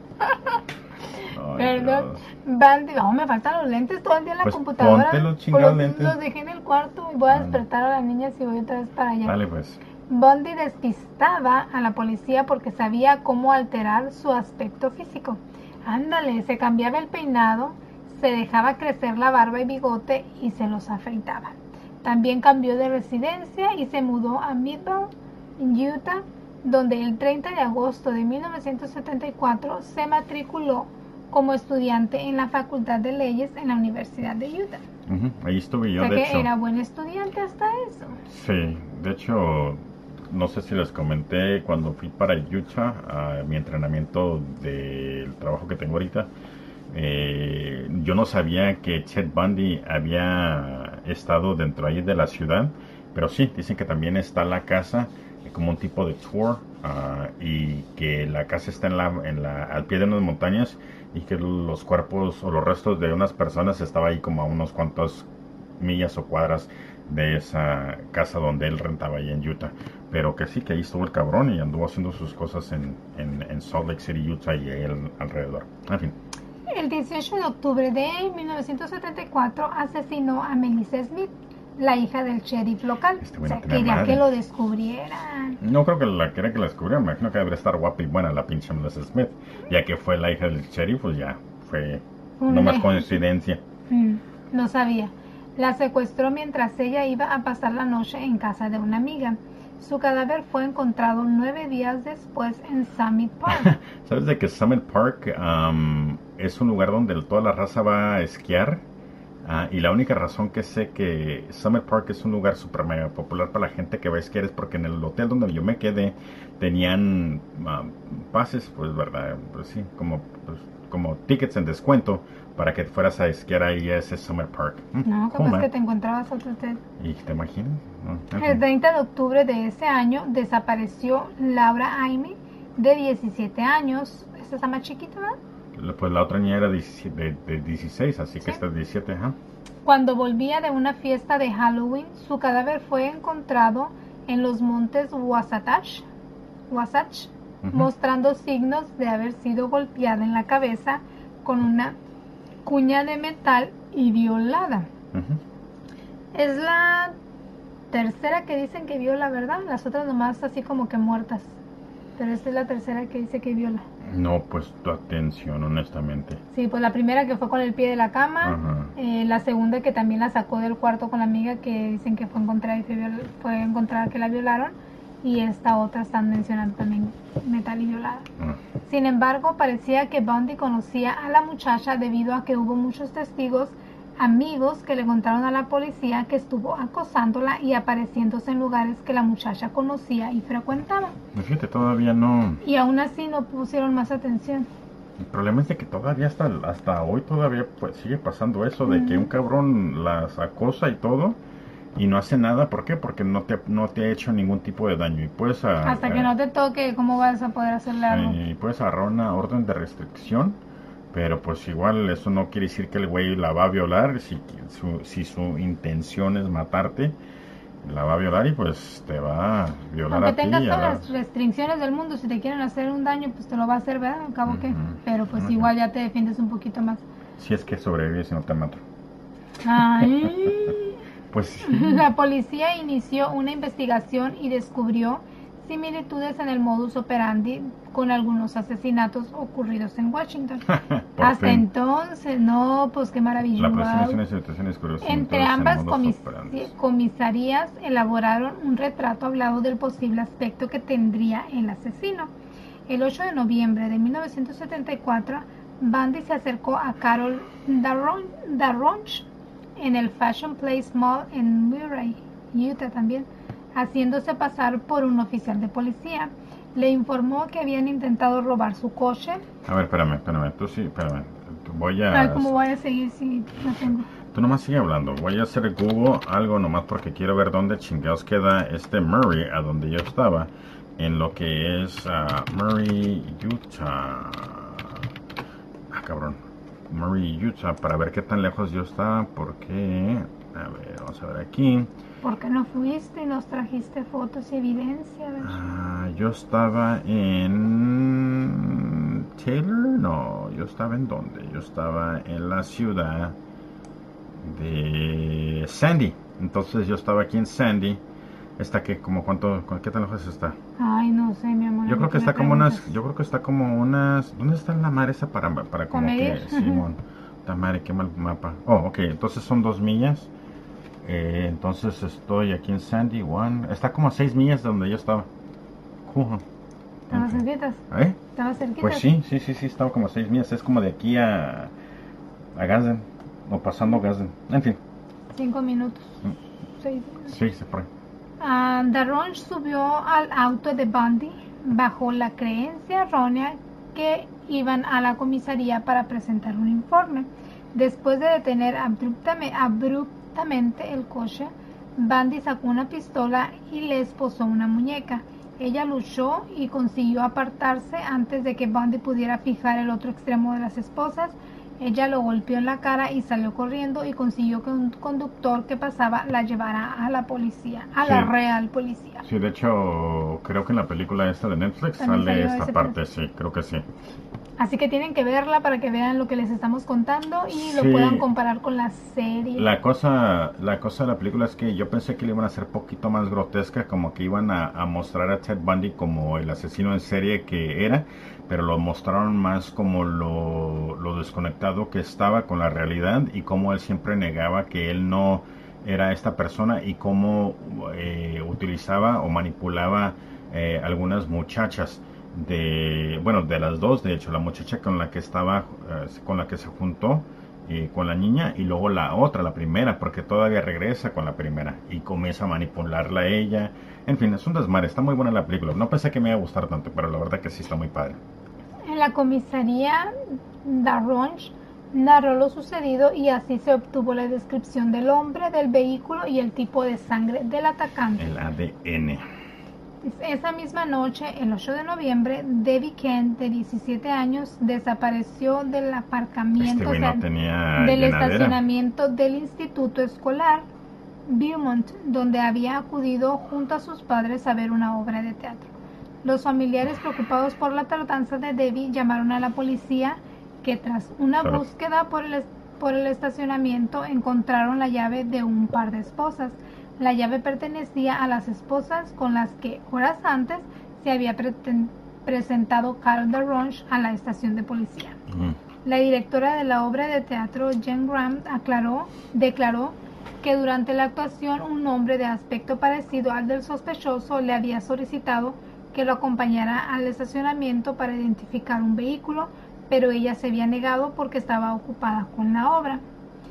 Ay, Perdón. Dios. Bandy, no, me faltan los lentes todo el día en la Pues computadora. ponte los chingados Pues lentes. los dejé en el cuarto y voy a Ah. despertar a las niñas y voy otra vez para allá. Dale pues. Bundy despistaba a la policía porque sabía cómo alterar su aspecto físico. Ándale, se cambiaba el peinado, se dejaba crecer la barba y bigote y se los afeitaba. También cambió de residencia y se mudó a Midvale, Utah, donde el treinta de agosto de mil novecientos setenta y cuatro se matriculó como estudiante en la Facultad de Leyes en la Universidad de Utah. Ujú, ahí estuve yo, O sea de que hecho. era buen estudiante hasta eso. Sí, de hecho, no sé si les comenté cuando fui para Utah a mi entrenamiento del trabajo que tengo ahorita. Eh, yo no sabía que Ted Bundy había estado dentro ahí de la ciudad, pero sí, dicen que también está la casa eh, como un tipo de tour ah, y que la casa está en la, en la, al pie de unas montañas y que los cuerpos o los restos de unas personas estaba ahí como a unos cuantos millas o cuadras de esa casa donde él rentaba ahí en Utah, pero que sí, que ahí estuvo el cabrón y anduvo haciendo sus cosas en, en, en Salt Lake City, Utah y ahí al- alrededor. En fin, El dieciocho de octubre de mil novecientos setenta y cuatro asesinó a Melissa Smith, la hija del sheriff local. Este O güey sea, no tenía quería madre. que lo descubrieran. no creo que la quiera que la descubriera, me imagino que debería estar guapa y buena la pinche Melissa Smith, ya que fue la hija del sheriff, pues ya fue Un no más me- coincidencia. Mm, no sabía. La secuestró mientras ella iba a pasar la noche en casa de una amiga. Su cadáver fue encontrado nueve días después en Summit Park. ¿Sabes de que Summit Park um, es un lugar donde toda la raza va a esquiar? Uh, y la única razón que sé que Summit Park es un lugar super mega popular para la gente que va a esquiar es porque en el hotel donde yo me quedé tenían uh, pases, pues verdad, pues sí, como, pues, como tickets en descuento para que fueras a esquiar ahí a ese Summit Park. No, capaz cool, que te encontrabas otro hotel. ¿Y te imaginas? No, okay. El treinta de octubre de ese año desapareció Laura Aime, de diecisiete años. Esta está más chiquita, ¿verdad? Pues la otra niña era de, de dieciséis, así que ¿sí? esta es diecisiete, ¿eh? Cuando volvía de una fiesta de Halloween, su cadáver fue encontrado en los montes Wasatch, Wasatch uh-huh. mostrando signos de haber sido golpeada en la cabeza con una cuña de metal y violada. Uh-huh. Es la tercera que dicen que viola, ¿verdad? Las otras nomás así como que muertas. Pero esta es la tercera que dice que viola. No, pues tu atención, honestamente. Sí, pues la primera que fue con el pie de la cama, eh, la segunda que también la sacó del cuarto con la amiga que dicen que fue encontrada y fue, viol- fue encontrada que la violaron, y esta otra están mencionando también metal y violada. Uh. Sin embargo, parecía que Bundy conocía a la muchacha debido a que hubo muchos testigos, amigos que le contaron a la policía que estuvo acosándola y apareciéndose en lugares que la muchacha conocía y frecuentaba. Fíjate, todavía no... Y aún así no pusieron más atención. El problema es de que todavía hasta, hasta hoy todavía pues, sigue pasando eso, de mm. que un cabrón las acosa y todo, y no hace nada. ¿Por qué? Porque no te, no te ha hecho ningún tipo de daño. Y puedes a, hasta que a, no te toque, ¿cómo vas a poder hacerle algo? Y puedes agarrar una orden de restricción. Pero pues igual eso no quiere decir que el güey la va a violar. Si su, si su intención es matarte, la va a violar y pues te va a violar. Aunque a ti. Aunque tengas todas la... las restricciones del mundo, si te quieren hacer un daño, pues te lo va a hacer, ¿verdad? Al cabo uh-huh. que. Pero pues uh-huh. igual ya te defiendes un poquito más. Si es que sobrevives y no te mato. Ay. Pues sí. La policía inició una investigación y descubrió similitudes en el modus operandi con algunos asesinatos ocurridos en Washington. Hasta fin. entonces, no, pues qué maravilloso. La próxima situación es curiosa. Entre ambas comis comisarías elaboraron un retrato hablado del posible aspecto que tendría el asesino. El ocho de noviembre de mil novecientos setenta y cuatro, Bundy se acercó a Carol Darronch en el Fashion Place Mall en Murray, Utah también, haciéndose pasar por un oficial de policía. Le informó que habían intentado robar su coche. A ver, espérame, espérame, tú sí, espérame. Voy a... Ay, ¿cómo voy a seguir si no tengo? Tú nomás sigue hablando. Voy a hacer Google algo nomás porque quiero ver dónde chingados queda este Murray, a donde yo estaba, en lo que es uh, Murray, Utah. Ah, cabrón. Murray, Utah, para ver qué tan lejos yo estaba, porque... A ver, vamos a ver aquí. ¿Por qué no fuiste y nos trajiste fotos y evidencia? Ah, yo estaba en Taylor, no, yo estaba en dónde? Yo estaba en la ciudad de Sandy. Entonces yo estaba aquí en Sandy. ¿Está que como cuánto, qué tan lejos está? Ay, no sé, mi amor. Yo creo que está como unas, yo creo que está como unas, ¿dónde está la mar esa para, para como que, Simón? La madre, qué mal mapa. Oh, ok, entonces son dos millas. Eh, entonces estoy aquí en Sandy One. Está como a seis millas de donde yo estaba. Uh-huh. ¿Estabas okay. cerquitas? ¿Eh? ¿Estabas cerquitas? Pues sí, sí, sí, sí, estaba como a seis millas. Es como de aquí a, a Gadsden. O pasando Gadsden. En fin. Cinco minutos. Mm. Seis. Sí, se fue. Uh, Darronch subió al auto de Bundy bajo la creencia errónea que iban a la comisaría para presentar un informe. Después de detener abruptamente, abruptamente el coche, Bundy sacó una pistola y le esposó una muñeca. Ella luchó y consiguió apartarse antes de que Bundy pudiera fijar el otro extremo de las esposas. Ella lo golpeó en la cara y salió corriendo y consiguió que un conductor que pasaba la llevara a la policía, a sí. la real policía. Sí, de hecho, creo que en la película esta de Netflix también sale esta parte, sí, creo que sí. Así que tienen que verla para que vean lo que les estamos contando y Sí. lo puedan comparar con la serie. La cosa, la cosa de la película es que yo pensé que le iban a hacer poquito más grotesca, como que iban a, a mostrar a Ted Bundy como el asesino en serie que era, pero lo mostraron más como lo, lo desconectado que estaba con la realidad y cómo él siempre negaba que él no era esta persona y cómo eh, utilizaba o manipulaba eh, algunas muchachas de, bueno, de las dos, de hecho, la muchacha con la que estaba, eh, con la que se juntó eh, con la niña y luego la otra, la primera, porque todavía regresa con la primera y comienza a manipularla a ella. En fin, es un desmadre, está muy buena la película. No pensé que me iba a gustar tanto, pero la verdad que sí está muy padre. En la comisaría, Darronch narró lo sucedido y así se obtuvo la descripción del hombre, del vehículo y el tipo de sangre del atacante. El A D N. Esa misma noche, el ocho de noviembre, Debbie Kent, de diecisiete años, desapareció del aparcamiento, Este güey o sea, no tenía del llenadera. estacionamiento del instituto escolar Beaumont, donde había acudido junto a sus padres a ver una obra de teatro. Los familiares, preocupados por la tardanza de Debbie, llamaron a la policía, que tras una Claro. búsqueda por el, por el estacionamiento encontraron la llave de un par de esposas. La llave pertenecía a las esposas con las que horas antes se había preten- presentado Carol Darronch a la estación de policía. Mm. La directora de la obra de teatro, Jen Graham, aclaró, declaró que durante la actuación un hombre de aspecto parecido al del sospechoso le había solicitado que lo acompañara al estacionamiento para identificar un vehículo, pero ella se había negado porque estaba ocupada con la obra.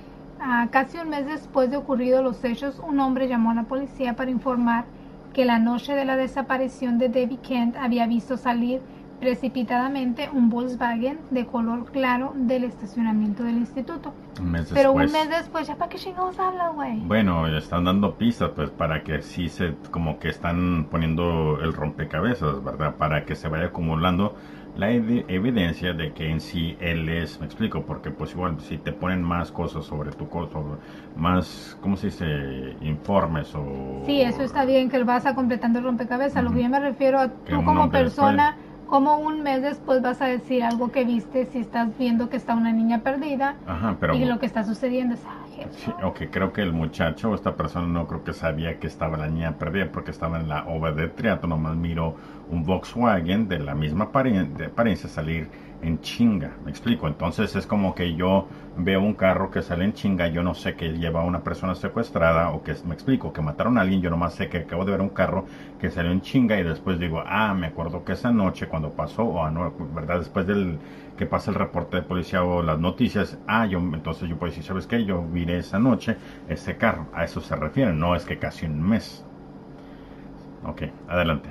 Ah, casi un mes después de ocurridos los hechos, un hombre llamó a la policía para informar que la noche de la desaparición de Debbie Kent había visto salir precipitadamente un Volkswagen de color claro del estacionamiento del instituto. Un mes Pero después. un mes después, ¿ya para qué chingados hablas, güey? Bueno, están dando pistas, pues, para que sí se, como que están poniendo el rompecabezas, ¿verdad? Para que se vaya acumulando la ev- evidencia de que en sí él es, me explico, porque pues igual si te ponen más cosas sobre tu cosa, más, ¿cómo se dice? Informes o... Sí, eso está bien, que vas a completando el rompecabezas. Lo que yo me refiero a Que tú un como hombre persona, como un mes después vas a decir algo que viste si estás viendo que está una niña perdida Ajá, pero... y lo que está sucediendo es... ay, Sí, ok, creo que el muchacho o esta persona no creo que sabía que estaba la niña perdida porque estaba en la obra de teatro, nomás miró un Volkswagen de la misma aparen- de apariencia salir en chinga, me explico, entonces es como que yo veo un carro que sale en chinga, yo no sé que lleva a una persona secuestrada o que, me explico, que mataron a alguien, yo nomás sé que acabo de ver un carro que salió en chinga y después digo, ah, me acuerdo que esa noche cuando pasó, o ah, no, verdad, después del que pasa el reporte de policía o las noticias, ah, yo, entonces yo puedo decir, ¿sabes qué? Yo miré esa noche ese carro, a eso se refiere, no es que casi un mes. Ok, adelante.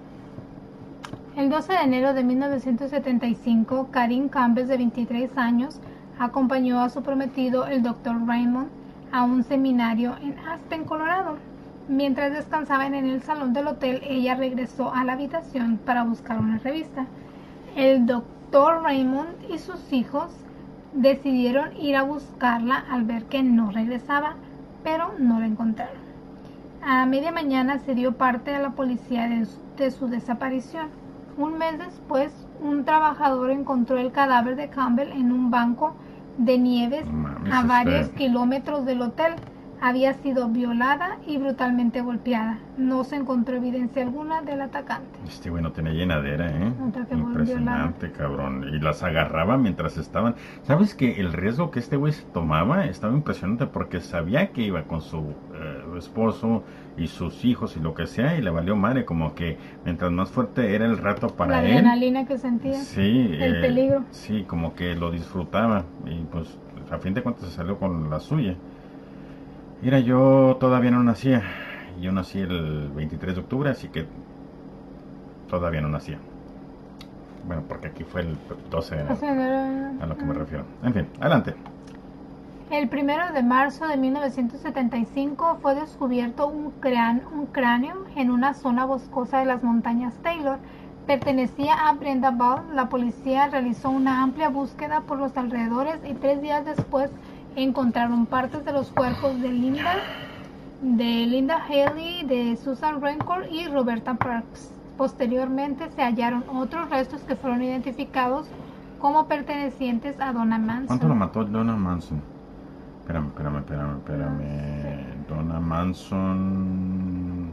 El doce de enero de mil novecientos setenta y cinco, Karin Campbell, de veintitrés años, acompañó a su prometido, el doctor Raymond, a un seminario en Aspen, Colorado. Mientras descansaban en el salón del hotel, ella regresó a la habitación para buscar una revista. El doctor Raymond y sus hijos decidieron ir a buscarla al ver que no regresaba, pero no la encontraron. A media mañana se dio parte a la policía de su, de su desaparición. Un mes después, un trabajador encontró el cadáver de Campbell en un banco de nieves Mames, a varios este- kilómetros del hotel. Había sido violada y brutalmente golpeada. No se encontró evidencia alguna del atacante. Este güey no tenía llenadera, ¿eh? Otra que fue Impresionante, cabrón. Y las agarraba mientras estaban... ¿Sabes que el riesgo que este güey se tomaba estaba impresionante? Porque sabía que iba con su eh, esposo y sus hijos y lo que sea, y le valió madre, como que mientras más fuerte era el rato para La él... adrenalina que sentía. Sí, el eh, peligro. Sí, como que lo disfrutaba. Y pues, a fin de cuentas, se salió con la suya. Mira, yo todavía no nacía. Yo nací el veintitrés de octubre, así que todavía no nacía. Bueno, porque aquí fue el doce de enero, O sea, no era- a lo que me refiero. En fin, adelante. El primero de marzo de mil novecientos setenta y cinco fue descubierto un, crán- un cráneo en una zona boscosa de las montañas Taylor. Pertenecía a Brenda Ball. La policía realizó una amplia búsqueda por los alrededores y tres días después encontraron partes de los cuerpos de Linda, de Linda Haley, de Susan Rancourt y Roberta Parks. Posteriormente se hallaron otros restos que fueron identificados como pertenecientes a Donna Manson. ¿Cuánto lo mató Donna Manson? Espérame, espérame, espérame, espérame. No sé. Donna Manson.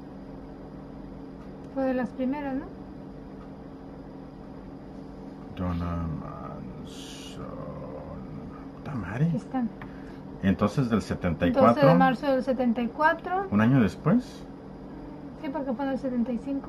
Fue de las primeras, ¿no? Donna Manson. Puta madre. Aquí están. Entonces del setenta y doce cuatro. de marzo del setenta y cuatro. Un año después. Sí, porque fue en el setenta y cinco.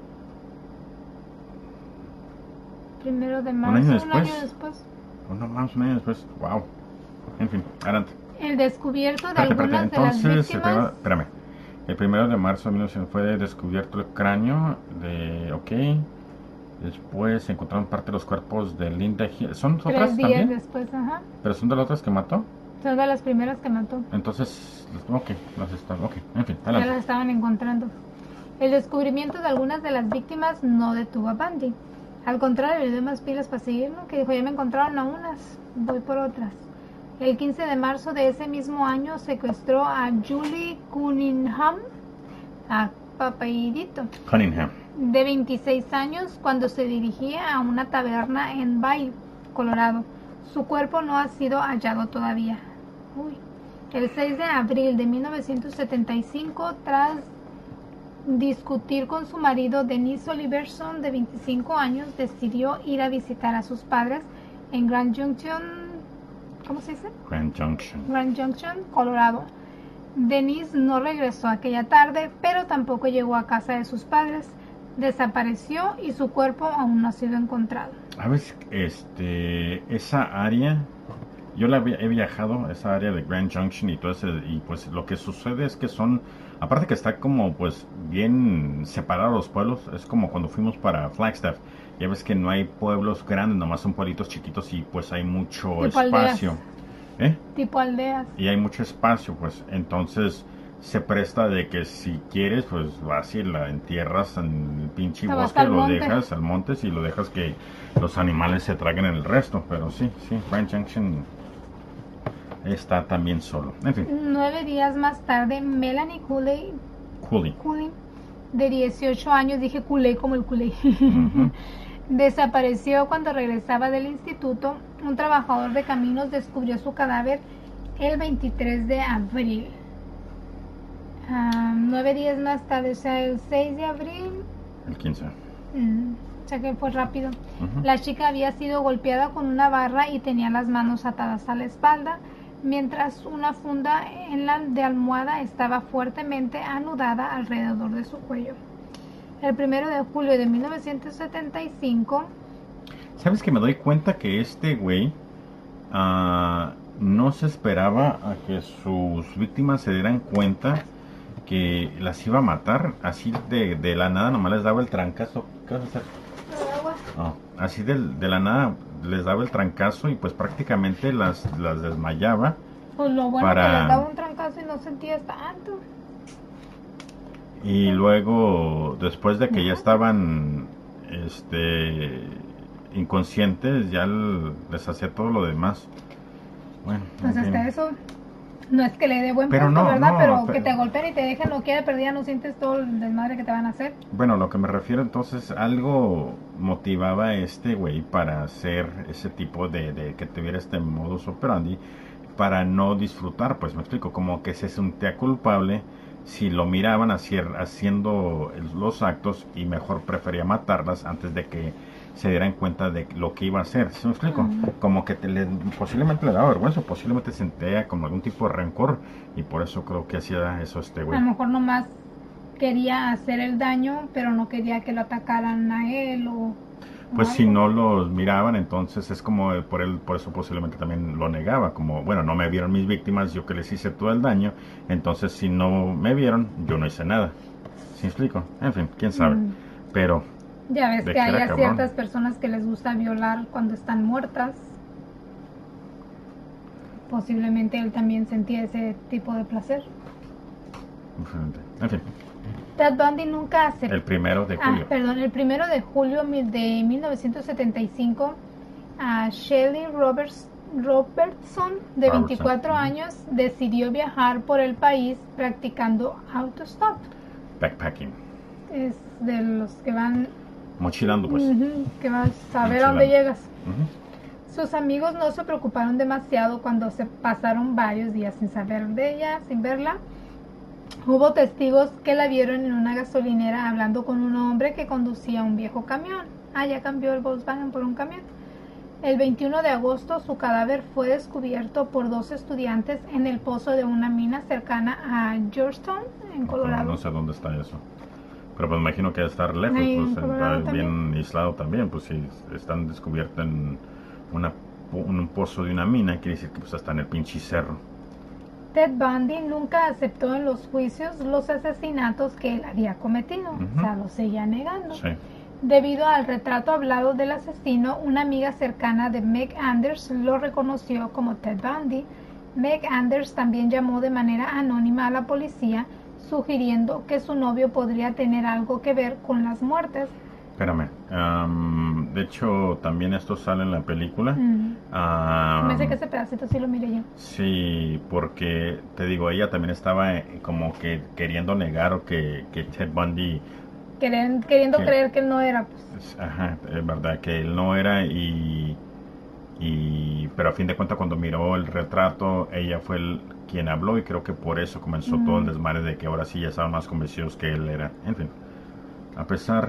Primero de marzo, año un después. año después. Oh, no más, un año después. Wow. En fin, adelante. El descubierto de Espérate, espérate. algunas de las Entonces, el víctimas. primero, espérame. El primero de marzo de mil novecientos fue descubierto el cráneo de. Ok. Después se encontraron parte de los cuerpos de Linda Hill. ¿Son otras Tres días también? después, ajá. ¿Pero son de las otras que mató? Son de las primeras que mató. Entonces, ok, las están. Ok, en fin, Ya las adelante. estaban encontrando. El descubrimiento de algunas de las víctimas no detuvo a Bundy. Al contrario, le dio más pilas para seguirlo, que dijo, ya me encontraron a unas, voy por otras. El quince de marzo de ese mismo año secuestró a Julie Cunningham, a papayito, Cunningham. de veintiséis años, cuando se dirigía a una taberna en Vail, Colorado. Su cuerpo no ha sido hallado todavía. Uy. El seis de abril de mil novecientos setenta y cinco, tras discutir con su marido Denise Oliverson, de veinticinco años, decidió ir a visitar a sus padres en Grand Junction, ¿cómo se dice? Grand Junction. Grand Junction, Colorado. Denise no regresó aquella tarde, pero tampoco llegó a casa de sus padres. Desapareció y su cuerpo aún no ha sido encontrado. A ver, este, esa área, yo la he viajado, esa área de Grand Junction y todo ese, y pues lo que sucede es que son, aparte que está como pues bien separados los pueblos, es como cuando fuimos para Flagstaff, ya ves que no hay pueblos grandes, nomás son pueblitos chiquitos y pues hay mucho Tipo espacio, aldeas. ¿eh? Tipo aldeas. Y hay mucho espacio, pues, entonces se presta de que si quieres, pues vas y la entierras en el pinche Te vas bosque, al lo monte. dejas al monte y lo dejas que los animales se traguen el resto, pero sí, sí, Grand Junction está también solo. En fin, Nueve días más tarde, Melanie Cooley, Cooley. Cooley, de dieciocho años, dije Cooley como el Cooley, Ujú. desapareció cuando regresaba del instituto. Un trabajador de caminos descubrió su cadáver el veintitrés de abril. Ah, nueve días más tarde, o sea, el seis de abril, El quince. mm, o sea que fue rápido. Ujú. La chica había sido golpeada con una barra y tenía las manos atadas a la espalda, mientras una funda en la de almohada estaba fuertemente anudada alrededor de su cuello. El primero de julio de mil novecientos setenta y cinco, ¿Sabes que me doy cuenta que este güey ah, no se esperaba a que sus víctimas se dieran cuenta que las iba a matar? Así de, de la nada, nomás les daba el trancazo. ¿Qué vas a hacer? Oh, así de, de la nada les daba el trancazo y pues prácticamente las, las desmayaba. pues lo bueno Para- que les daba un trancazo y no sentías tanto. Y luego, después de que ya estaban este, inconscientes, ya l- les hacía todo lo demás. Bueno, Pues en fin. hasta eso, no es que le dé buen Pero punto, no, ¿verdad? no, pero pe- que te golpeen y te dejen no quiere perdida, no sientes todo el desmadre que te van a hacer. Bueno, lo que me refiero entonces, algo motivaba a este güey para hacer ese tipo de, de que tuviera este modus operandi, para no disfrutar, pues me explico, como que se sentía culpable si lo miraban hacier- haciendo el- los actos y mejor prefería matarlas antes de que se dieran cuenta de lo que iba a hacer. ¿Sí me explico? Ujú. Como que te le- posiblemente le daba vergüenza, posiblemente sentía como algún tipo de rencor y por eso creo que hacía eso este A güey. lo mejor nomás quería hacer el daño, pero no quería que lo atacaran a él o... Pues o si algo. no los miraban, entonces es como eh, por él, por eso posiblemente también lo negaba, como bueno, no me vieron mis víctimas, yo que les hice todo el daño, entonces si no me vieron, yo no hice nada. ¿Sí me explico? En fin, quién sabe. Mm. Pero Ya ves de que que hay era a cabrón. ciertas personas que les gusta violar cuando están muertas. Posiblemente él también sentía ese tipo de placer. diferente. En fin, Ted Bundy nunca aceptó. el primero de Ah, julio. perdón, el primero de julio mil- de mil novecientos setenta y cinco, a Shelley Roberts, Robertson, de Robertson. veinticuatro años, decidió viajar por el país practicando autostop. Backpacking. Es de los que van mochilando, pues. Ujú, ¿qué más? Saber a dónde llegas. Uh-huh. Sus amigos no se preocuparon demasiado cuando se pasaron varios días sin saber de ella, sin verla. Hubo testigos que la vieron en una gasolinera hablando con un hombre que conducía un viejo camión. Ah, ya cambió el Volkswagen por un camión. El veintiuno de agosto su cadáver fue descubierto por dos estudiantes en el pozo de una mina cercana a Georgetown, en Colorado. No, no sé dónde está eso. Pero pues me imagino que debe estar lejos, sí, pues está bien aislado también. Pues si están descubiertos en una, un pozo de una mina, quiere decir que pues está en el pinche cerro. Ted Bundy nunca aceptó en los juicios los asesinatos que él había cometido. Uh-huh. O sea, lo seguía negando. Sí. Debido al retrato hablado del asesino, una amiga cercana de Meg Anders lo reconoció como Ted Bundy. Meg Anders también llamó de manera anónima a la policía, sugiriendo que su novio podría tener algo que ver con las muertes. Espérame, um, de hecho también esto sale en la película. Mm. Um, Me sé que ese pedacito sí lo miré yo. Sí, porque te digo, ella también estaba eh, como que queriendo negar o que, que Ted Bundy... Queren, queriendo que, creer que él no era, pues. Ajá, es verdad que él no era y, y pero a fin de cuentas cuando miró el retrato ella fue el, quien habló y creo que por eso comenzó mm. todo el desmadre de que ahora sí ya estaban más convencidos que él era. En fin, a pesar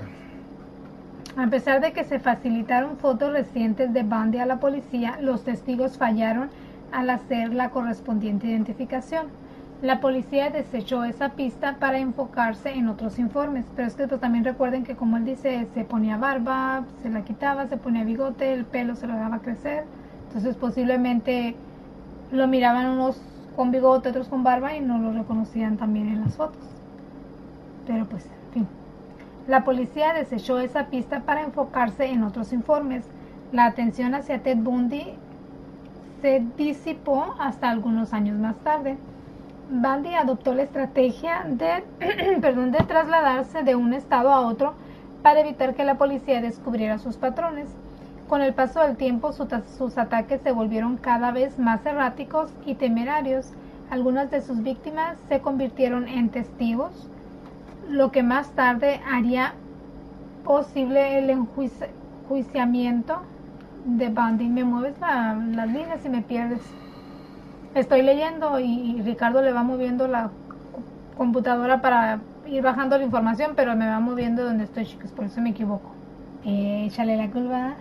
a pesar de que se facilitaron fotos recientes de Bundy a la policía, los testigos fallaron al hacer la correspondiente identificación. La policía desechó esa pista para enfocarse en otros informes, pero es que pues, también recuerden que como él dice, se ponía barba, se la quitaba, se ponía bigote, el pelo se lo daba a crecer, entonces posiblemente lo miraban unos con bigote, otros con barba y no lo reconocían también en las fotos. Pero pues, en fin. La policía desechó esa pista para enfocarse en otros informes. La atención hacia Ted Bundy se disipó hasta algunos años más tarde. Bundy adoptó la estrategia de, perdón, de trasladarse de un estado a otro para evitar que la policía descubriera sus patrones. Con el paso del tiempo, su, sus ataques se volvieron cada vez más erráticos y temerarios. Algunas de sus víctimas se convirtieron en testigos, lo que más tarde haría posible el enjuiciamiento de Bundy. Me mueves la, las líneas y me pierdes. Estoy leyendo y Ricardo le va moviendo la computadora para ir bajando la información, pero me va moviendo donde estoy, chicos, por eso me equivoco. Eh, échale la culpa.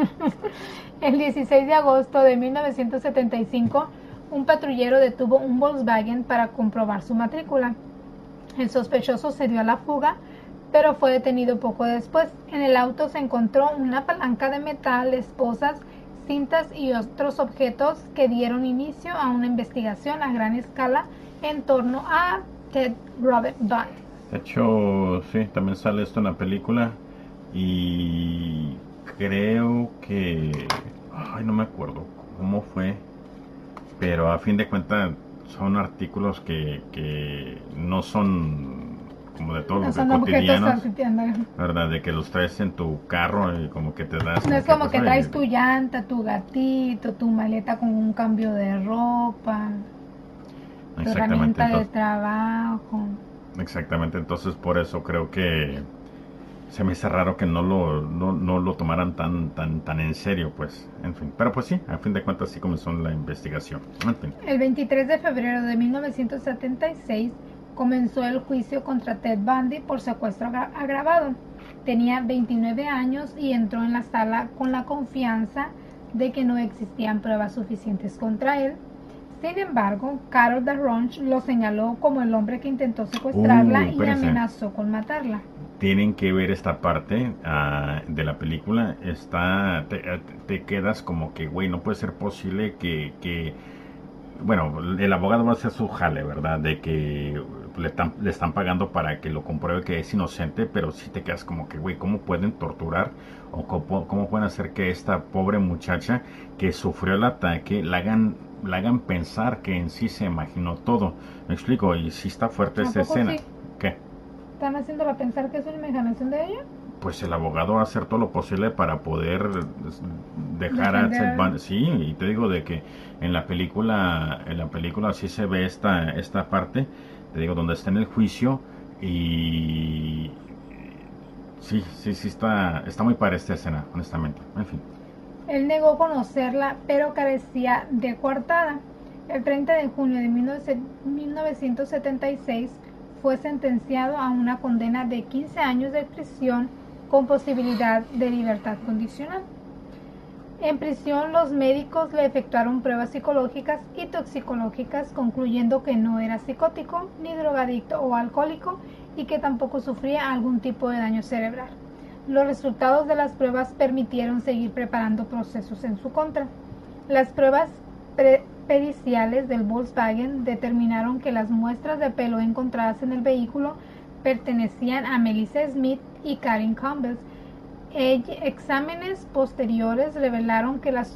El dieciséis de agosto de mil novecientos setenta y cinco, un patrullero detuvo un Volkswagen para comprobar su matrícula. El sospechoso se dio a la fuga, pero fue detenido poco después. En el auto se encontró una palanca de metal, esposas, cintas y otros objetos que dieron inicio a una investigación a gran escala en torno a Ted Robert Bundy. De hecho, sí, también sale esto en la película y creo que, ay, no me acuerdo cómo fue, pero a fin de cuentas son artículos que, que no son como de todos no los son cotidianos, ¿verdad? De que los traes en tu carro y como que te das... No es como que, pues, traes tu llanta, tu gatito, tu maleta con un cambio de ropa, tu herramienta de trabajo. Exactamente, entonces por eso creo que se me hace raro que no lo, no, no lo tomaran tan, tan, tan en serio, pues, en fin. Pero pues sí, a fin de cuentas sí comenzó la investigación. En fin. El veintitrés de febrero de mil novecientos setenta y seis comenzó el juicio contra Ted Bundy por secuestro agra agravado. Tenía veintinueve años y entró en la sala con la confianza de que no existían pruebas suficientes contra él. Sin embargo, Carol Darronch lo señaló como el hombre que intentó secuestrarla uh, y amenazó con matarla. Tienen que ver esta parte uh, de la película. Está, te, te quedas como que, güey, no puede ser posible que, que... Bueno, el abogado va a hacer su jale, ¿verdad? De que le están, le están pagando para que lo compruebe que es inocente, pero sí te quedas como que, güey, ¿cómo pueden torturar o cómo, cómo pueden hacer que esta pobre muchacha que sufrió el ataque la hagan, la hagan pensar que en sí se imaginó todo? Me explico, y sí está fuerte esta escena. Sí? ¿Qué? ¿Están haciéndola pensar que es una imaginación de ella? Pues el abogado va a hacer todo lo posible para poder dejar a Ted Bundy. Sí, y te digo de que en la película, en la película sí se ve esta, esta parte, te digo, donde está en el juicio y sí, sí, sí, está, está muy para esta escena, honestamente. En fin. Él negó conocerla, pero carecía de coartada. El treinta de junio de mil novecientos setenta y seis fue sentenciado a una condena de quince años de prisión con posibilidad de libertad condicional. En prisión, los médicos le efectuaron pruebas psicológicas y toxicológicas, concluyendo que no era psicótico, ni drogadicto o alcohólico, y que tampoco sufría algún tipo de daño cerebral. Los resultados de las pruebas permitieron seguir preparando procesos en su contra. Las pruebas periciales del Volkswagen determinaron que las muestras de pelo encontradas en el vehículo pertenecían a Melissa Smith y Karen Campbell. Exámenes posteriores revelaron que las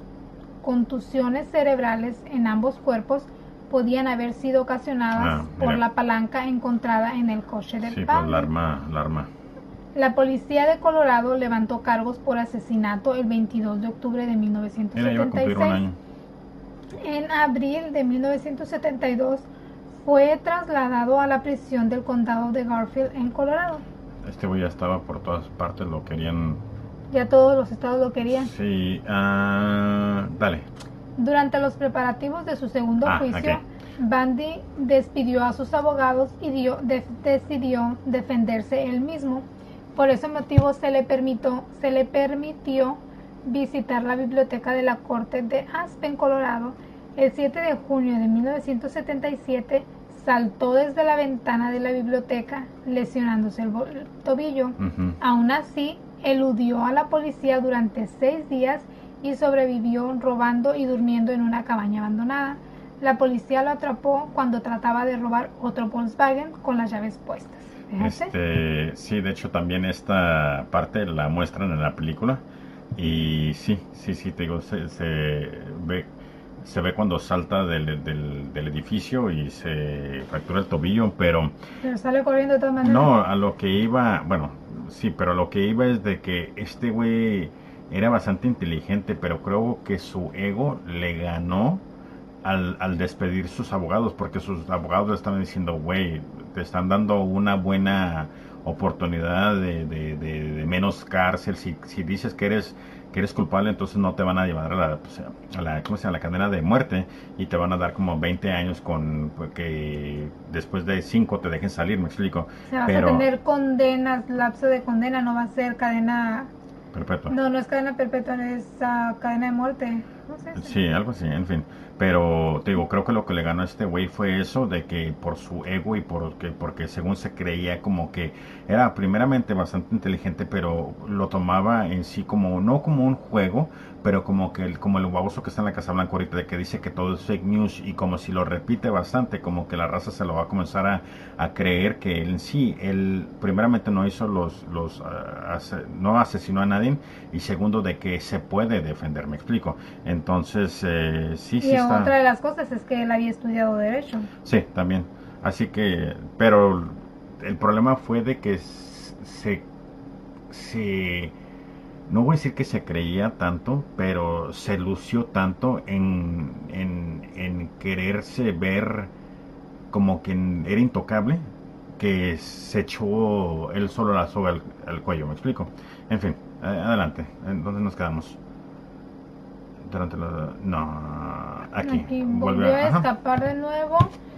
contusiones cerebrales en ambos cuerpos podían haber sido ocasionadas ah, por la palanca encontrada en el coche del sí, padre. Por la arma, la arma. La policía de Colorado levantó cargos por asesinato el veintidós de octubre de mil novecientos setenta y seis. Mira, iba a cumplir un año. En abril de mil novecientos setenta y dos fue trasladado a la prisión del condado de Garfield en Colorado. Este güey ya estaba por todas partes, lo querían. Ya todos los estados lo querían. Sí, uh, dale. Durante los preparativos de su segundo ah, juicio, okay. Bundy despidió a sus abogados y dio, de, decidió defenderse él mismo. Por ese motivo se le, permitió, se le permitió visitar la biblioteca de la corte de Aspen, Colorado. El siete de junio de mil novecientos setenta y siete saltó desde la ventana de la biblioteca, lesionándose el, el tobillo. Uh-huh. Aún así, eludió a la policía durante seis días y sobrevivió robando y durmiendo en una cabaña abandonada. La policía lo atrapó cuando trataba de robar otro Volkswagen con las llaves puestas. Este, sí, de hecho también esta parte la muestran en la película y sí, sí, sí, te digo, se, se ve se ve cuando salta del, del, del edificio y se fractura el tobillo, pero... Pero sale corriendo de todas maneras. No, a lo que iba, bueno, sí, pero a lo que iba es de que este güey era bastante inteligente, pero creo que su ego le ganó al, al despedir sus abogados, porque sus abogados le estaban diciendo, güey, te están dando una buena oportunidad de, de, de, de menos cárcel, si, si dices que eres que eres culpable, entonces no te van a llevar a la, pues, a la, ¿cómo se llama? La cadena de muerte y te van a dar como veinte años con que después de cinco te dejen salir, me explico. Se vas Pero, a tener condenas, lapso de condena, no va a ser cadena perpetua. No, no es cadena perpetua, es uh, cadena de muerte. No sé. Sí, algo así, en fin. Pero te digo, creo que lo que le ganó a este güey fue eso, de que por su ego y porque, porque según se creía como que era primeramente bastante inteligente, pero lo tomaba en sí como, no como un juego, pero como que el, como el baboso que está en la Casa Blanca ahorita, de que dice que todo es fake news, y como si lo repite bastante, como que la raza se lo va a comenzar a, a creer que él en sí, él primeramente no hizo los, los uh, ase, no asesinó a nadie, y segundo de que se puede defender, me explico. Entonces, eh, sí, y sí está. Otra de las cosas es que él había estudiado Derecho. Sí, también. Así que, pero el problema fue de que se, se, no voy a decir que se creía tanto, pero se lució tanto en, en, en quererse ver como que era intocable, que se echó él solo la soga al, al cuello, ¿me explico? En fin, adelante. ¿En dónde nos quedamos? Durante la, no, aquí, aquí volvió, volvió a escapar de nuevo.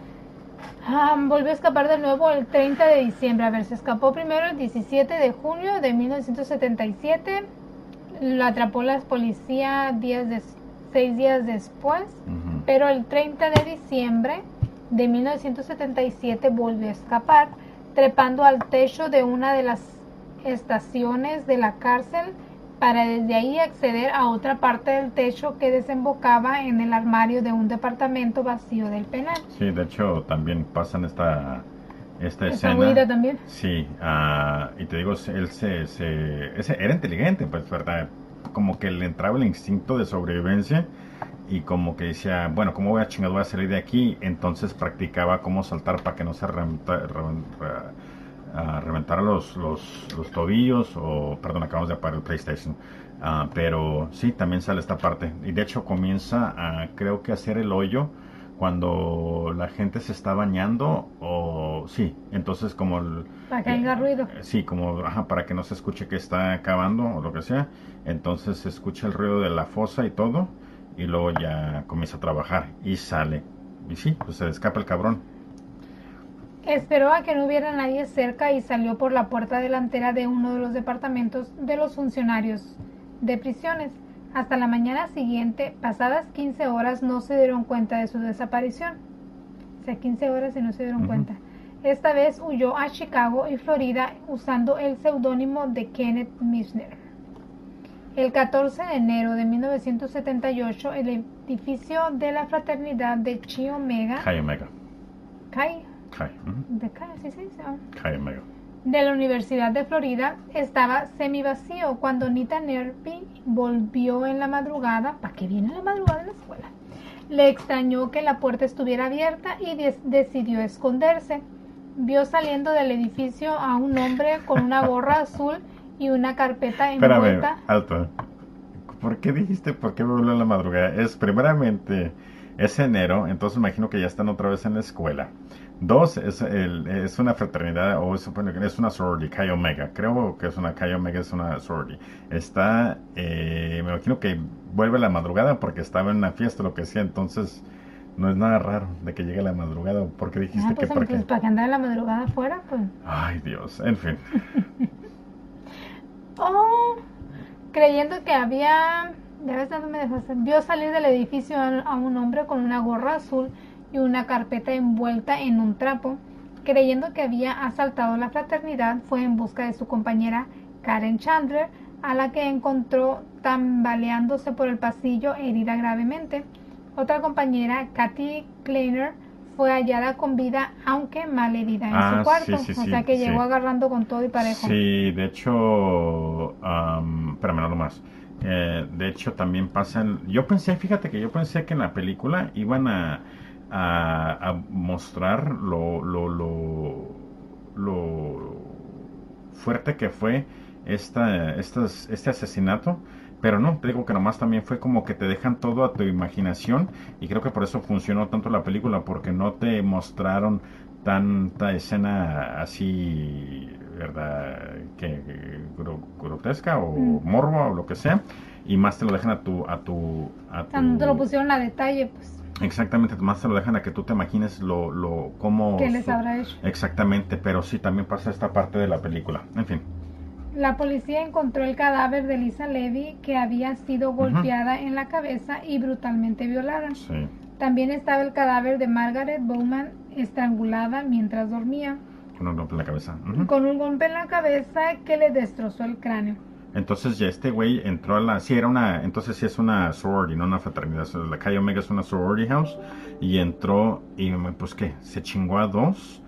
Ah, volvió a escapar de nuevo el treinta de diciembre. A ver, se escapó primero el diecisiete de junio de mil novecientos setenta y siete. Lo atrapó la policía días de, seis días después. Uh-huh. Pero el treinta de diciembre de mil novecientos setenta y siete volvió a escapar, trepando al techo de una de las estaciones de la cárcel, para desde ahí acceder a otra parte del techo que desembocaba en el armario de un departamento vacío del penal. Sí, de hecho también pasan esta esta ¿Esa escena. También? Sí, uh, y te digo, él se, se ese, era inteligente, pues, ¿verdad? Como que le entraba el instinto de sobrevivencia y como que decía, bueno, ¿cómo voy a chingar, voy a salir de aquí? Entonces practicaba cómo saltar para que no se reventara, reventara, Uh, reventar los, los, los tobillos, o perdón, acabamos de apagar el PlayStation, uh, pero sí, también sale esta parte, y de hecho comienza a, creo que hacer el hoyo cuando la gente se está bañando o sí, entonces como el, para que haya ruido. Sí, como ajá, para que no se escuche que está cavando o lo que sea, entonces se escucha el ruido de la fosa y todo y luego ya comienza a trabajar y sale y sí, pues se escapa el cabrón. Esperó a que no hubiera nadie cerca y salió por la puerta delantera de uno de los departamentos de los funcionarios de prisiones. Hasta la mañana siguiente, pasadas quince horas, no se dieron cuenta de su desaparición. O sea, quince horas y no se dieron uh-huh. cuenta. Esta vez huyó a Chicago y Florida usando el seudónimo de Kenneth Mishner. El catorce de enero de mil novecientos setenta y ocho, el edificio de la fraternidad de Chi Omega, Chi Omega. Chi, Chi. Uh-huh. De Chi, ¿sí se dice? Chi Omega. De la Universidad de Florida estaba semivacío cuando Nita Nervi volvió en la madrugada. ¿Para qué viene la madrugada en la escuela? Le extrañó que la puerta estuviera abierta y de- decidió esconderse. Vio saliendo del edificio a un hombre con una gorra azul y una carpeta envuelta. Espérame, alto. ¿Por qué dijiste por qué volvió en la madrugada? Es primeramente es enero, entonces imagino que ya están otra vez en la escuela. Dos, es, el, es una fraternidad o es, es una sorority, Chi Omega. Creo que es una Chi Omega, es una sorority. Está, eh, me imagino que vuelve a la madrugada porque estaba en una fiesta o lo que sea, entonces no es nada raro de que llegue la madrugada. ¿Por qué dijiste Ah, pues, que por pues, qué? para que andara la madrugada afuera, pues. Ay, Dios, en fin. Oh, creyendo que había, ya ves dónde me dejaste, vio salir del edificio a, a un hombre con una gorra azul y una carpeta envuelta en un trapo. Creyendo que había asaltado la fraternidad, fue en busca de su compañera Karen Chandler, a la que encontró tambaleándose por el pasillo herida gravemente. Otra compañera, Kathy Kleiner, fue hallada con vida, aunque mal herida en Ah, su cuarto. sí, sí, o sí, sea que sí. llegó agarrando con todo y parejo. Sí, de hecho, um, espérame, no más. Eh, de hecho, también pasan. Yo pensé, fíjate que yo pensé que en la película iban a, a, a mostrar lo, lo, lo, lo fuerte que fue esta, estas, este asesinato. Pero no, te digo que nomás también fue como que te dejan todo a tu imaginación y creo que por eso funcionó tanto la película, porque no te mostraron tanta escena así, ¿verdad? Que, que gro- grotesca o Mm. morbo o lo que sea, y más te lo dejan a tu... A tu, a tu Tanto lo pusieron a detalle, pues. Exactamente, más te lo dejan a que tú te imagines lo, lo cómo... ¿Qué les habrá hecho? Exactamente, pero sí, también pasa esta parte de la película, en fin. La policía encontró el cadáver de Lisa Levy, que había sido golpeada en la cabeza y brutalmente violada. Sí. También estaba el cadáver de Margaret Bowman, estrangulada mientras dormía, Con un golpe en la cabeza. Ujú. con un golpe en la cabeza que le destrozó el cráneo. Entonces ya este güey entró a la... Sí, era una... Entonces sí es una sorority, no una fraternidad. O sea, la Chi Omega es una sorority house. Y entró y pues ¿qué? Se chingó a dos.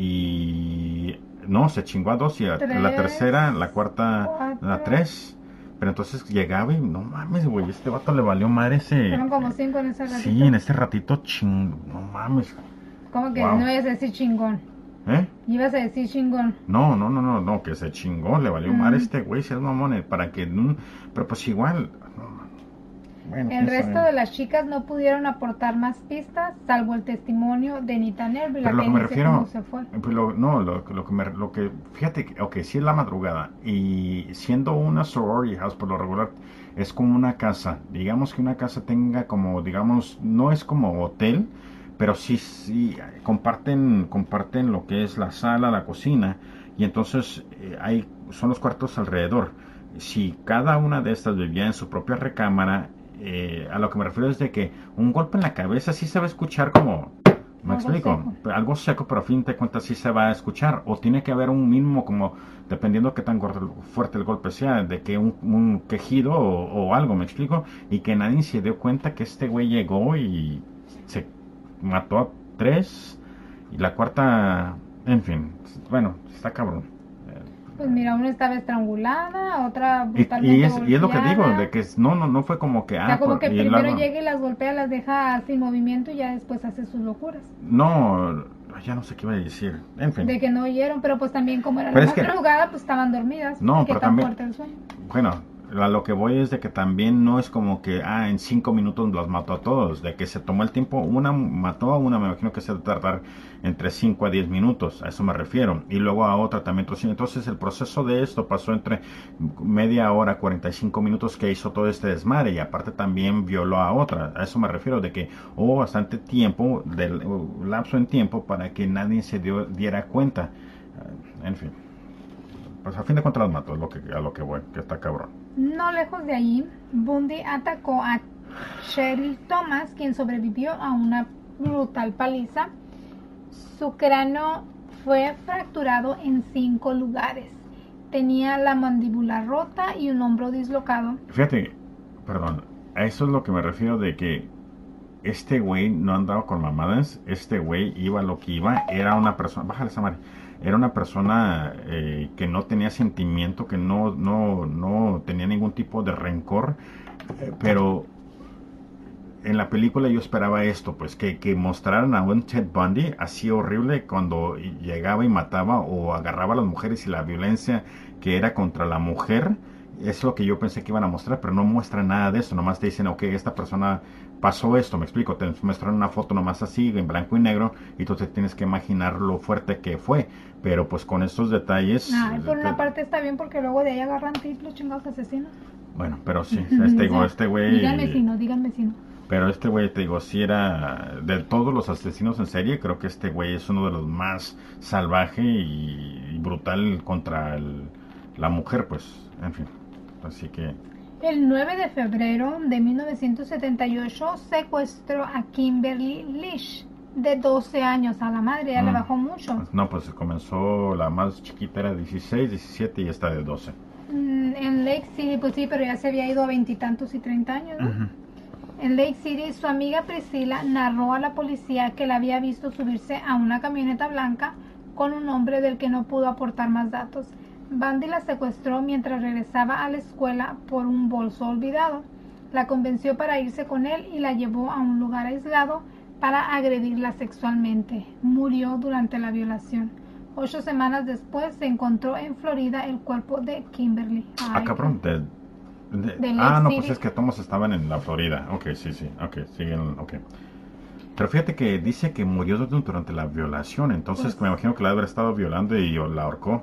Y... No, se chingó a dos y a Tres, la tercera, la cuarta, cuatro. la tres. Pero entonces llegaba y no mames, güey, este vato le valió madre ese... Fueron como cinco en ese ratito. Sí, en ese ratito ching... No mames. Como que Wow. no ibas a decir chingón. ¿Eh? Ibas a decir chingón. No, no, no, no, no, que se chingó, le valió Mm. madre este güey, si es mamón, eh, para que... mm, Pero pues igual... no, bueno, El quién resto sabe. de las chicas no pudieron aportar más pistas, salvo el testimonio de Nita Nervi, la Pero lo que que me dice refiero, cómo se fue. pues lo- no, lo, lo que me, lo que, fíjate, que, ok, sí es la madrugada, y siendo una sorority house por lo regular, es como una casa, digamos que una casa tenga como, digamos, no es como hotel, pero sí, sí, comparten, comparten lo que es la sala, la cocina, y entonces eh, hay, son los cuartos alrededor. Si cada una de estas vivía en su propia recámara, eh, a lo que me refiero es de que un golpe en la cabeza sí se va a escuchar como... ¿Me Algo explico? seco. Algo seco, pero a fin de cuentas sí se va a escuchar. O tiene que haber un mínimo, como dependiendo qué tan gor- fuerte el golpe sea, de que un, un quejido o, o algo, ¿me explico? Y que nadie se dio cuenta que este güey llegó y se mató a tres. Y la cuarta, en fin, bueno, está cabrón. Pues mira, una estaba estrangulada, otra Y, brutalmente y es, y es lo que digo, golpeada. de que es- no, no, no fue como que... O sea, ah, como por- que y primero luego- llega y las golpea, las deja sin movimiento y ya después hace sus locuras. No, ya no sé qué iba a decir. En fin. De que no oyeron, pero pues también como era Pero la es que- madrugada, pues estaban dormidas. No, y que pero tan también- fuerte el sueño. Bueno, a lo que voy es de que también no es como que, ah, en cinco minutos los mató a todos, de que se tomó el tiempo, una mató a una, me imagino que se va a tardar entre cinco a diez minutos, a eso me refiero, y luego a otra también, entonces el proceso de esto pasó entre media hora, cuarenta y cinco minutos que hizo todo este desmadre, y aparte también violó a otra, a eso me refiero, de que hubo bastante tiempo, del lapso en tiempo, para que nadie se dio, diera cuenta, en fin. Pues a fin de cuentas las mató, es lo que, a lo que voy, que está cabrón. No lejos de allí, Bundy atacó a Cheryl Thomas, quien sobrevivió a una brutal paliza. Su cráneo fue fracturado en cinco lugares. Tenía la mandíbula rota y un hombro dislocado. Fíjate, perdón, a eso es lo que me refiero de que este güey no andaba con mamadas, este güey iba lo que iba, era una persona, bájale esa madre, era una persona eh, que no tenía sentimiento, que no, no, no tenía ningún tipo de rencor, eh, pero en la película yo esperaba esto, pues que, que mostraran a un Ted Bundy así horrible cuando llegaba y mataba o agarraba a las mujeres y la violencia que era contra la mujer. Es lo que yo pensé que iban a mostrar, pero no muestran nada de eso, nomás te dicen, ok, esta persona pasó esto, me explico, te muestran una foto nomás así, en blanco y negro, y tú te tienes que imaginar lo fuerte que fue, pero pues con estos detalles... Ay, por te, una parte está bien, porque luego de ahí agarran tips los chingados asesinos. Bueno, pero sí, este, digo, este güey... Digan vecino, digan vecino. Pero este güey, te digo, sí era... De todos los asesinos en serie, creo que este güey es uno de los más salvaje y, y brutal contra el, la mujer, pues, en fin. Así que... El nueve de febrero de mil novecientos setenta y ocho secuestró a Kimberly Lish, de doce años. A la madre ya mm. le bajó mucho. No, pues comenzó, la más chiquita era dieciséis, diecisiete y esta de doce. Mm, en Lake City, pues sí, pero ya se había ido a veintitantos y treinta años, ¿no? Uh-huh. En Lake City, su amiga Priscilla narró a la policía que la había visto subirse a una camioneta blanca con un hombre del que no pudo aportar más datos. Bundy la secuestró mientras regresaba a la escuela por un bolso olvidado. La convenció para irse con él y la llevó a un lugar aislado para agredirla sexualmente. Murió durante la violación. Ocho semanas después se encontró en Florida el cuerpo de Kimberly. Ay, ah, cabrón. De, de, de ah, no, pues es que todos estaban en la Florida. Ok, sí, sí. Ok, siguen, ok. Pero fíjate que dice que murió durante la violación. Entonces pues, me imagino que la haber estado violando y la ahorcó.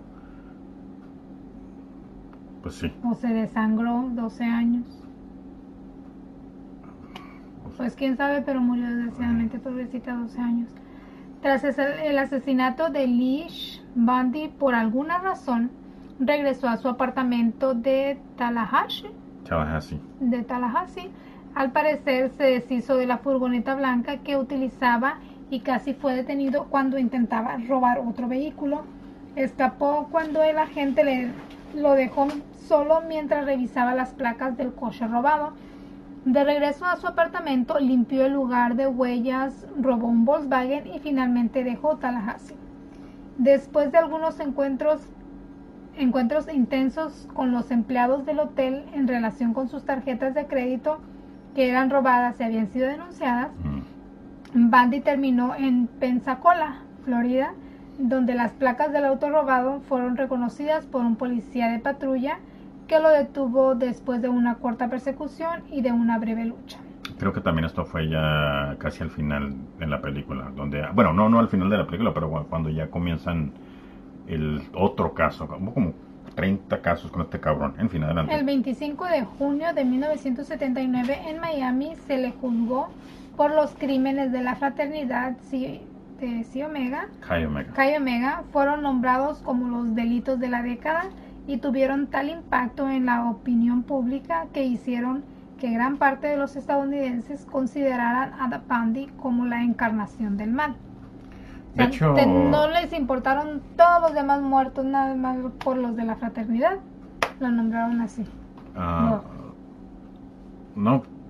Pues sí. O se desangró, doce años. Pues quién sabe, pero murió desgraciadamente, pobrecita, doce años. Tras el asesinato de Lish, Bundy, por alguna razón, regresó a su apartamento de Tallahassee. Tallahassee. De Tallahassee. Al parecer se deshizo de la furgoneta blanca que utilizaba y casi fue detenido cuando intentaba robar otro vehículo. Escapó cuando el agente le, lo dejó solo mientras revisaba las placas del coche robado. De regreso a su apartamento, limpió el lugar de huellas, robó un Volkswagen y finalmente dejó Tallahassee. Después de algunos encuentros, encuentros intensos con los empleados del hotel en relación con sus tarjetas de crédito que eran robadas y habían sido denunciadas, mm. Bundy terminó en Pensacola, Florida, donde las placas del auto robado fueron reconocidas por un policía de patrulla que lo detuvo después de una corta persecución y de una breve lucha. Creo que también esto fue ya casi al final de la película, donde, bueno, no, no al final de la película, pero cuando ya comienzan el otro caso, como, como treinta casos con este cabrón. En fin, adelante. El veinticinco de junio de mil novecientos setenta y nueve en Miami se le juzgó por los crímenes de la fraternidad Psi, de Psi Omega. Chi Omega. Chi Omega fueron nombrados como los delitos de la década y tuvieron tal impacto en la opinión pública que hicieron que gran parte de los estadounidenses consideraran a Bundy como la encarnación del mal. O sea, de hecho, te, no les importaron todos los demás muertos, nada más por los de la fraternidad, lo nombraron así. Uh, no. no,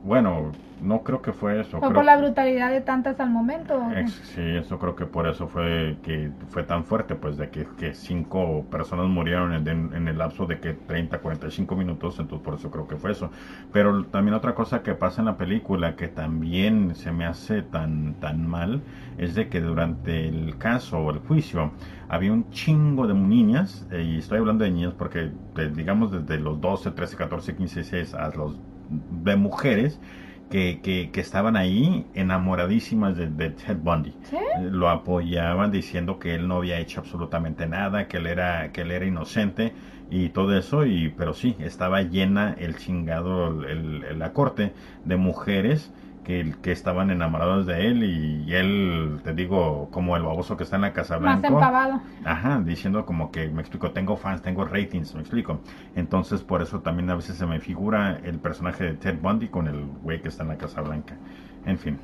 bueno, no creo que fue eso. ¿Fue creo por la brutalidad de tantas al momento? Ex, sí, eso creo que por eso fue que fue tan fuerte, pues de que, que cinco personas murieron en, en, en el lapso de que treinta, cuarenta y cinco minutos, entonces por eso creo que fue eso. Pero también otra cosa que pasa en la película que también se me hace tan, tan mal, es de que durante el caso o el juicio había un chingo de niñas, eh, y estoy hablando de niñas porque de, digamos desde los doce, trece, catorce, quince, dieciséis a los de mujeres, Que, que, que estaban ahí enamoradísimas de, de Ted Bundy. ¿Sí? Lo apoyaban diciendo que él no había hecho absolutamente nada, que él era, que él era inocente y todo eso, y pero sí, estaba llena el chingado, el, el, la corte de mujeres que, que estaban enamoradas de él, y, y él, te digo, como el baboso que está en la Casa Blanca. Más empavado. Ajá, diciendo como que, me explico, tengo fans, tengo ratings, me explico. Entonces, por eso también a veces se me figura el personaje de Ted Bundy con el güey que está en la Casa Blanca. En fin.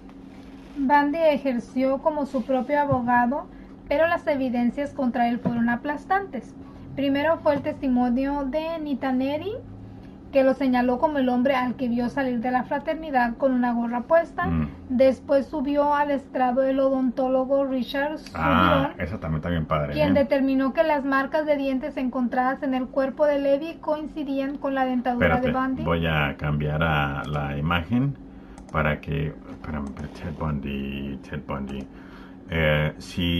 Bundy ejerció como su propio abogado, pero las evidencias contra él fueron aplastantes. Primero fue el testimonio de Nita Neri, que lo señaló como el hombre al que vio salir de la fraternidad con una gorra puesta. Mm. Después subió al estrado el odontólogo Richard Soubirón, ah, eso también está bien padre, quien ¿eh? determinó que las marcas de dientes encontradas en el cuerpo de Levy coincidían con la dentadura Espérate, de Bundy. Voy a cambiar a la imagen para que... Espérame, Ted Bundy, Ted Bundy... Eh,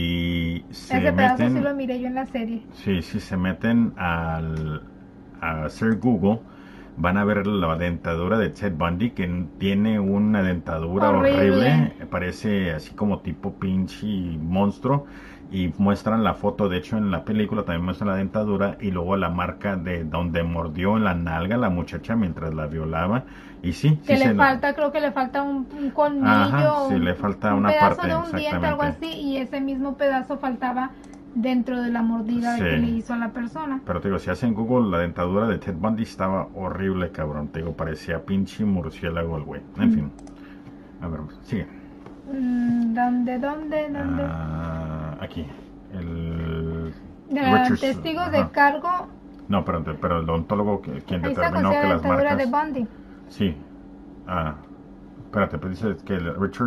si se Ese pedazo meten, sí lo miré yo en la serie. Sí, si se meten al, a hacer Google, van a ver la dentadura de Ted Bundy, que tiene una dentadura horrible, horrible. Parece así como tipo pinche monstruo, y muestran la foto, de hecho en la película también muestran la dentadura y luego la marca de donde mordió en la nalga la muchacha mientras la violaba. Y sí, que sí le se falta, lo... creo que le falta un, un colmillo, ajá, sí, le falta un una pedazo parte, de un diente, algo así, y ese mismo pedazo faltaba dentro de la mordida sí. que le hizo a la persona. Pero te digo, si hacen Google, la dentadura de Ted Bundy estaba horrible, cabrón. Te digo, parecía pinche murciélago el güey. En mm. fin. A ver, sigue. ¿Dónde, dónde, dónde? Ah, aquí. El... Richards, testigos ajá. de cargo. No, pero, pero el odontólogo que, quien determinó que las marcas... de Bundy. Sí. Ah, espérate, pero dice que el Richard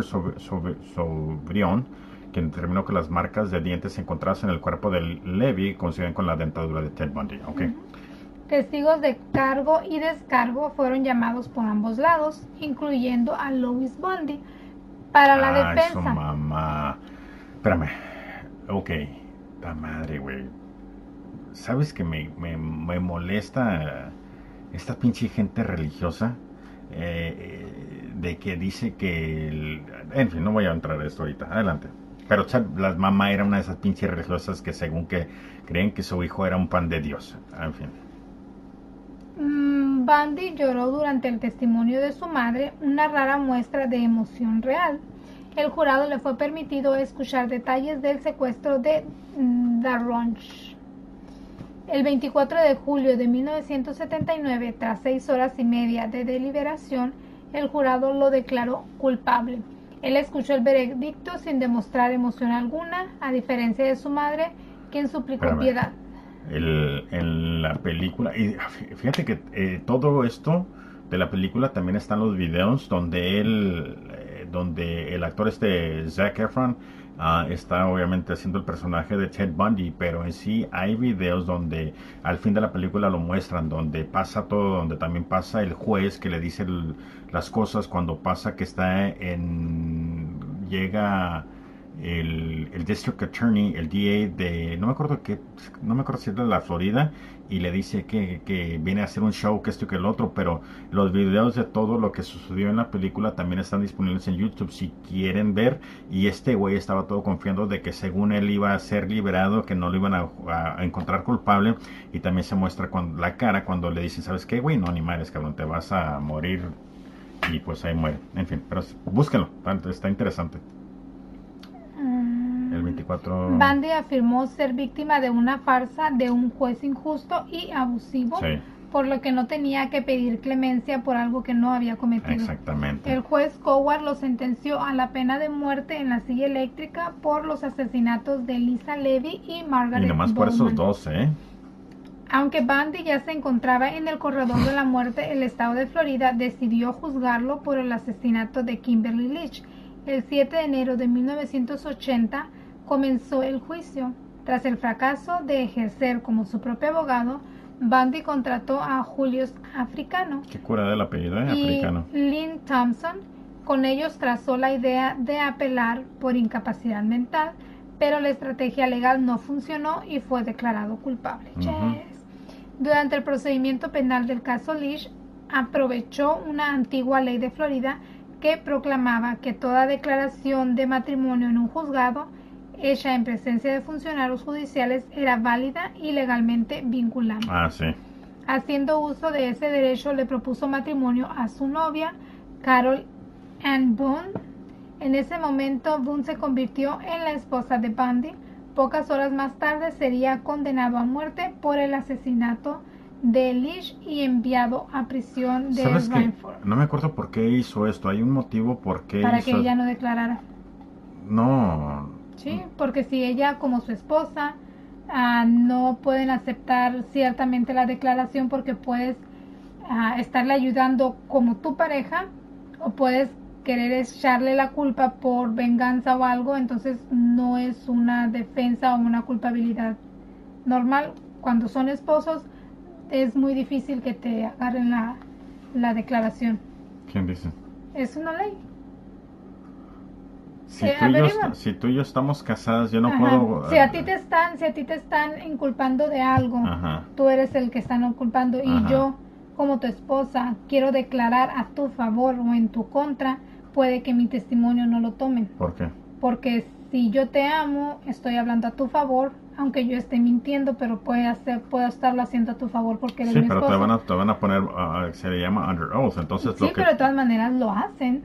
Soubirón, quien determinó que las marcas de dientes encontradas en el cuerpo de Levy coinciden con la dentadura de Ted Bundy. Okay. Uh-huh. Testigos de cargo y descargo fueron llamados por ambos lados, incluyendo a Louis Bundy, para la ah, defensa. Eso, mamá. Espérame. Ok. La madre, güey. ¿Sabes que me, me, me molesta esta pinche gente religiosa? Eh, de que dice que... El, en fin, no voy a entrar a esto ahorita. Adelante. Pero la mamá era una de esas pinches religiosas que según que creen que su hijo era un pan de Dios. En fin. Mm, Bundy lloró durante el testimonio de su madre, una rara muestra de emoción real. El jurado le fue permitido escuchar detalles del secuestro de mm, The Ranch. El veinticuatro de julio de mil novecientos setenta y nueve, tras seis horas y media de deliberación, el jurado lo declaró culpable. Él escuchó el veredicto sin demostrar emoción alguna, a diferencia de su madre, quien suplicó Espérame. piedad. El, en la película, y fíjate que eh, todo esto de la película también están los videos donde él, eh, donde el actor este Zac Efron uh, está obviamente haciendo el personaje de Ted Bundy, pero en sí hay videos donde al fin de la película lo muestran, donde pasa todo, donde también pasa el juez que le dice el, las cosas, cuando pasa que está en, llega el, el District Attorney, el D A de, no me acuerdo qué, no me acuerdo si es de la Florida, y le dice que, que viene a hacer un show, que esto y que el otro, pero los videos de todo lo que sucedió en la película también están disponibles en YouTube si quieren ver, y este güey estaba todo confiando de que según él iba a ser liberado, que no lo iban a, a encontrar culpable, y también se muestra con la cara cuando le dicen, ¿sabes qué, güey? No, ni madres, cabrón, te vas a morir, y pues ahí muere. En fin, pero búsquenlo, está interesante. El veinticuatro... Bundy afirmó ser víctima de una farsa de un juez injusto y abusivo, sí. por lo que no tenía que pedir clemencia por algo que no había cometido. Exactamente. El juez Coward lo sentenció a la pena de muerte en la silla eléctrica por los asesinatos de Lisa Levy y Margaret Y nomás Bowman. por esos dos, ¿eh? Aunque Bundy ya se encontraba en el corredor de la muerte, el estado de Florida decidió juzgarlo por el asesinato de Kimberly Leach. El siete de enero de mil novecientos ochenta comenzó el juicio. Tras el fracaso de ejercer como su propio abogado, Bundy contrató a Julius Africano. Qué cura del apellido, ¿eh? Y Africano. Lynn Thompson. Con ellos trazó la idea de apelar por incapacidad mental, pero la estrategia legal no funcionó y fue declarado culpable. Ujú. Yes. Durante el procedimiento penal del caso Leach, aprovechó una antigua ley de Florida que proclamaba que toda declaración de matrimonio en un juzgado hecha en presencia de funcionarios judiciales era válida y legalmente vinculante. Ah, sí. Haciendo uso de ese derecho, le propuso matrimonio a su novia, Carol Ann Boone. En ese momento, Boone se convirtió en la esposa de Bundy. Pocas horas más tarde sería condenado a muerte por el asesinato de Leach y enviado a prisión de ¿Sabes qué? Rainford No me acuerdo por qué hizo esto. Hay un motivo por qué para hizo... que ella no declarara. No. Sí, porque si ella como su esposa ah, no pueden aceptar ciertamente la declaración porque puedes ah, estarle ayudando como tu pareja o puedes querer echarle la culpa por venganza o algo, entonces no es una defensa o una culpabilidad normal. Cuando son esposos es muy difícil que te agarren la, la declaración. ¿Quién dice? Es una ley. Si, Eh, tú y yo, averigua. est- si tú y yo estamos casadas, yo no Ajá. puedo... Si a ti te están, si a ti te están inculpando de algo, Ajá. tú eres el que están inculpando y Ajá. yo, como tu esposa, quiero declarar a tu favor o en tu contra, puede que mi testimonio no lo tomen. ¿Por qué? Porque si yo te amo, estoy hablando a tu favor, aunque yo esté mintiendo, pero puede hacer, puedo estarlo haciendo a tu favor porque eres Sí, mi pero esposo. te van a, te van a poner, ah, se le llama under oath, entonces Sí, lo que... pero de todas maneras lo hacen.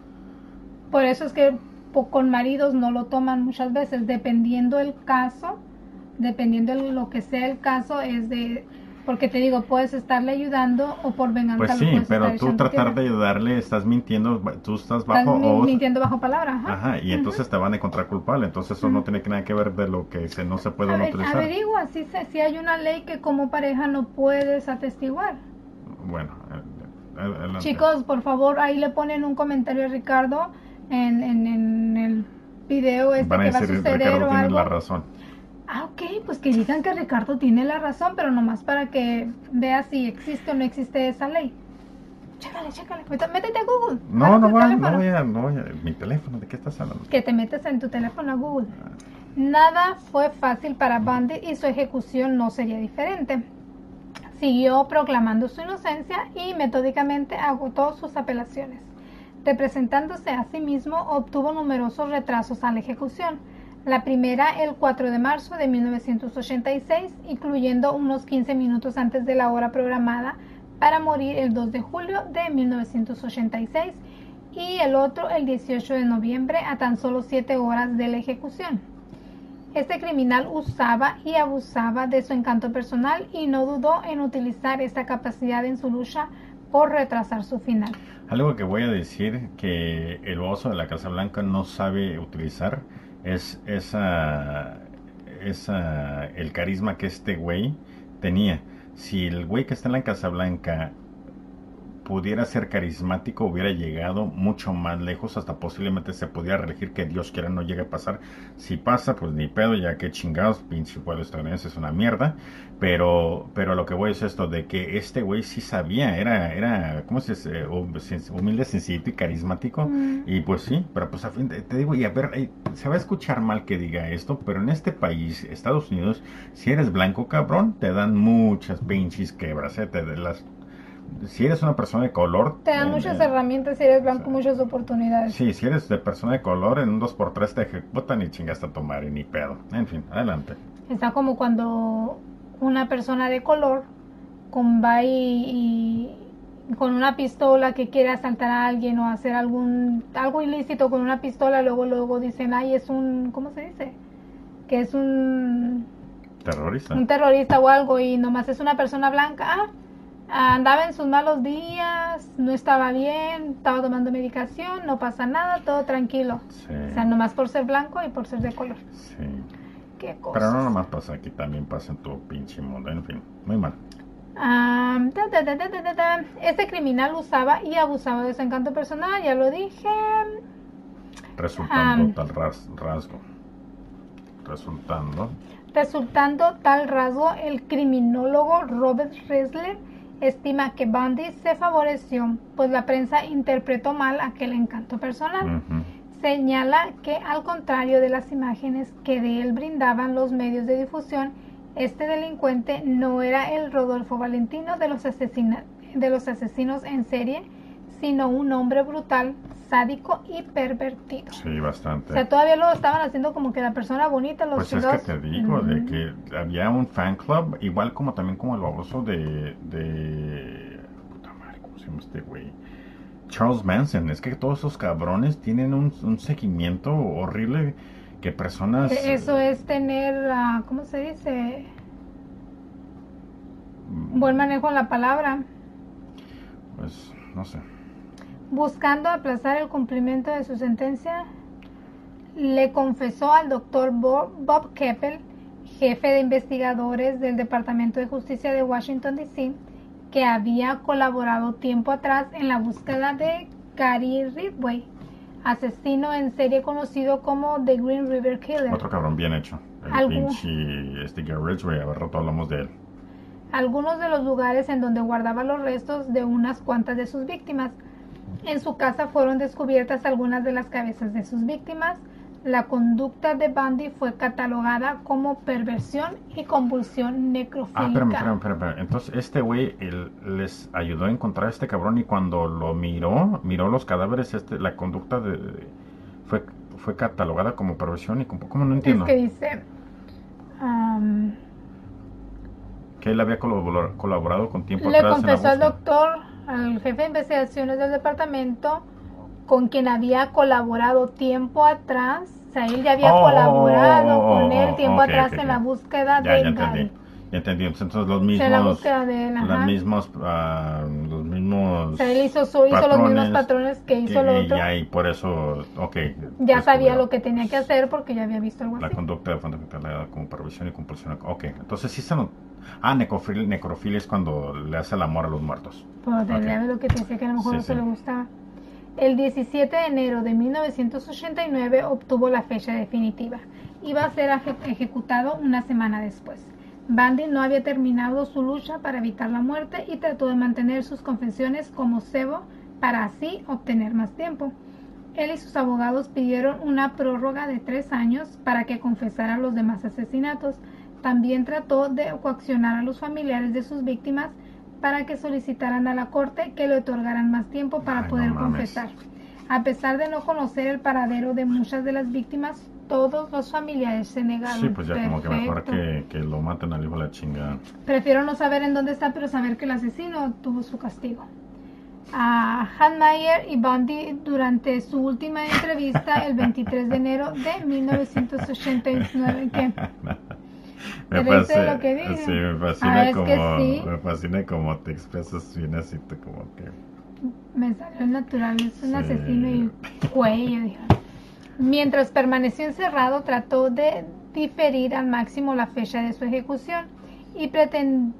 Por eso es que po- con maridos no lo toman muchas veces, dependiendo el caso, dependiendo de lo que sea el caso, es de... Porque te digo, puedes estarle ayudando o por venganza Pues lo sí, puedes pero estar tú echando tratar tierra. de ayudarle, estás mintiendo, tú estás Estás bajo mi- oath. mintiendo bajo palabra, ajá. Ajá, y entonces te van a encontrar culpable, entonces eso no tiene nada que ver de lo que se, no se puede uno Ave- utilizar. Averigua si, se- si hay una ley que como pareja no puedes atestiguar. Bueno, eh, eh, adelante. Chicos, por favor, ahí le ponen un comentario a Ricardo en, en, en el video este Van a que va a decir, suceder Ricardo o tiene algo. la razón. Ah, ok, pues que digan que Ricardo tiene la razón, pero nomás para que veas si existe o no existe esa ley. Chécale, chécale. Ahorita métete a Google. No, Agarra no tu voy, a- teléfono. no voy a, no voy a, mi teléfono, ¿de qué estás hablando? Que te metes en tu teléfono a Google. Nada fue fácil para Bundy y su ejecución no sería diferente. Siguió proclamando su inocencia y metódicamente agotó sus apelaciones. Representándose a sí mismo, obtuvo numerosos retrasos a la ejecución. La primera el cuatro de marzo de mil novecientos ochenta y seis, incluyendo unos quince minutos antes de la hora programada para morir el dos de julio de mil novecientos ochenta y seis, y el otro el dieciocho de noviembre a tan solo siete horas de la ejecución. Este criminal usaba y abusaba de su encanto personal y no dudó en utilizar esta capacidad en su lucha por retrasar su final. Algo que voy a decir que el oso de la Casa Blanca no sabe utilizar es esa, esa el carisma que este güey tenía. Si el güey que está en la Casa Blanca pudiera ser carismático, hubiera llegado mucho más lejos, hasta posiblemente se pudiera reelegir, que Dios quiera no llegue a pasar. Si pasa, pues ni pedo, ya que chingados, pinche pueblo estadounidense es una mierda. Pero, pero lo que voy es esto, de que este güey sí sabía, era, era, ¿cómo se dice? Humilde, sencillito y carismático. Mm. Y pues sí, pero pues a fin de, te digo, y a ver, eh, se va a escuchar mal que diga esto, pero en este país, Estados Unidos, si eres blanco, cabrón, te dan muchas pinches quebras, eh, te de las... Si eres una persona de color... Te dan eh, muchas eh, herramientas si eres blanco, sí. muchas oportunidades. Sí, si eres de persona de color, en un dos por tres te ejecutan y chingaste a tomar y ni pedo. En fin, adelante. Está como cuando una persona de color con va y, y con una pistola que quiere asaltar a alguien o hacer algún algo ilícito con una pistola, luego luego dicen, ay, es un, ¿cómo se dice? Que es un, Terrorista. un terrorista o algo, y nomás es una persona blanca. Ah, andaba en sus malos días, no estaba bien, estaba tomando medicación, no pasa nada, todo tranquilo. Sí, O sea, nomás por ser blanco y por ser de color. sí. qué cosas. Pero no nomás pasa aquí, también pasa en tu pinche mundo, en fin, muy mal. Um, ta, ta, ta, ta, ta, ta. Este criminal usaba y abusaba de su encanto personal, ya lo dije. Resultando Um, tal ras- rasgo. Resultando. Resultando tal rasgo, el criminólogo Robert Ressler estima que Bundy se favoreció, pues la prensa interpretó mal aquel encanto personal. Uh-huh. Señala que, al contrario de las imágenes que de él brindaban los medios de difusión, este delincuente no era el Rodolfo Valentino de los, asesina- de los asesinos en serie, sino un hombre brutal, sádico y pervertido. Sí, bastante. O sea, todavía lo estaban haciendo como que la persona bonita, los Pues chingados. es que te digo, Mm. de que había un fan club, igual como también como el baboso de... de... Puta madre, ¿cómo se llama este güey? Charles Manson. Es que todos esos cabrones tienen un, un seguimiento horrible que personas... Eso es tener, uh, ¿cómo se dice? Buen manejo de la palabra. Pues, no sé. Buscando aplazar el cumplimiento de su sentencia, le confesó al doctor Bob Keppel, jefe de investigadores del Departamento de Justicia de Washington, D C, que había colaborado tiempo atrás en la búsqueda de Gary Ridgway, asesino en serie conocido como The Green River Killer. Otro cabrón bien hecho. El Algún- pinche este Gary Ridgway, a ver, rato hablamos de él. Algunos de los lugares en donde guardaba los restos de unas cuantas de sus víctimas. En su casa fueron descubiertas algunas de las cabezas de sus víctimas. La conducta de Bundy fue catalogada como perversión y convulsión necrofílica. Ah, espérame, espérame, espérame, espérame. Entonces, este güey él les ayudó a encontrar a este cabrón y cuando lo miró, miró los cadáveres, este, la conducta de, de- fue, fue catalogada como perversión y como, ¿cómo no entiendo? Es que dice... um, Que él había colabor- colaborado con tiempo le atrás en la confesó al búsqueda. doctor, al jefe de investigaciones del departamento, con quien había colaborado tiempo atrás. O sea, él ya había Oh, colaborado oh, oh, con él oh, tiempo ok, atrás ok, en ok. la búsqueda Ya, de ya entendí. Gary. Ya entendí. Entonces los O sea, mismos, la búsqueda de él, los ajá. mismos, ah, los mismos. O sea, él hizo, su- hizo los mismos patrones que hizo el que- otro. Ya, y por eso, ok. Ya sabía descubrió lo que tenía que hacer porque ya había visto algo La así. conducta de fundamental como perversión y compulsión. Ok, entonces sí se no... Ah, necrofilia, necrofilia es cuando le hace el amor a los muertos. Pues de Ok. leve lo que te decía que a lo mejor Sí, no se sí. le gustaba. El diecisiete de enero de mil novecientos ochenta y nueve obtuvo la fecha definitiva. Iba a ser eje- ejecutado una semana después. Bundy no había terminado su lucha para evitar la muerte y trató de mantener sus confesiones como cebo para así obtener más tiempo. Él y sus abogados pidieron una prórroga de tres años para que confesara los demás asesinatos. También trató de coaccionar a los familiares de sus víctimas para que solicitaran a la corte que le otorgaran más tiempo para Ay, no poder mames. confesar. A pesar de no conocer el paradero de muchas de las víctimas, todos los familiares se negaron. Sí, pues ya como que mejor Perfecto. que, que lo maten al hijo de la chingada. Prefiero no saber en dónde está, pero saber que el asesino tuvo su castigo. A Handmayer y Bundy durante su última entrevista el veintitrés de enero de mil novecientos ochenta y nueve. ¿Qué? Me ¿Te reíste de fascina, lo que dije? sí, me Ah, fascina es como, que sí. me fascina como te expresas bien así, te como que... Me salió natural, es un Sí. asesino y cuello, dijo. Mientras permaneció encerrado, trató de diferir al máximo la fecha de su ejecución y preten-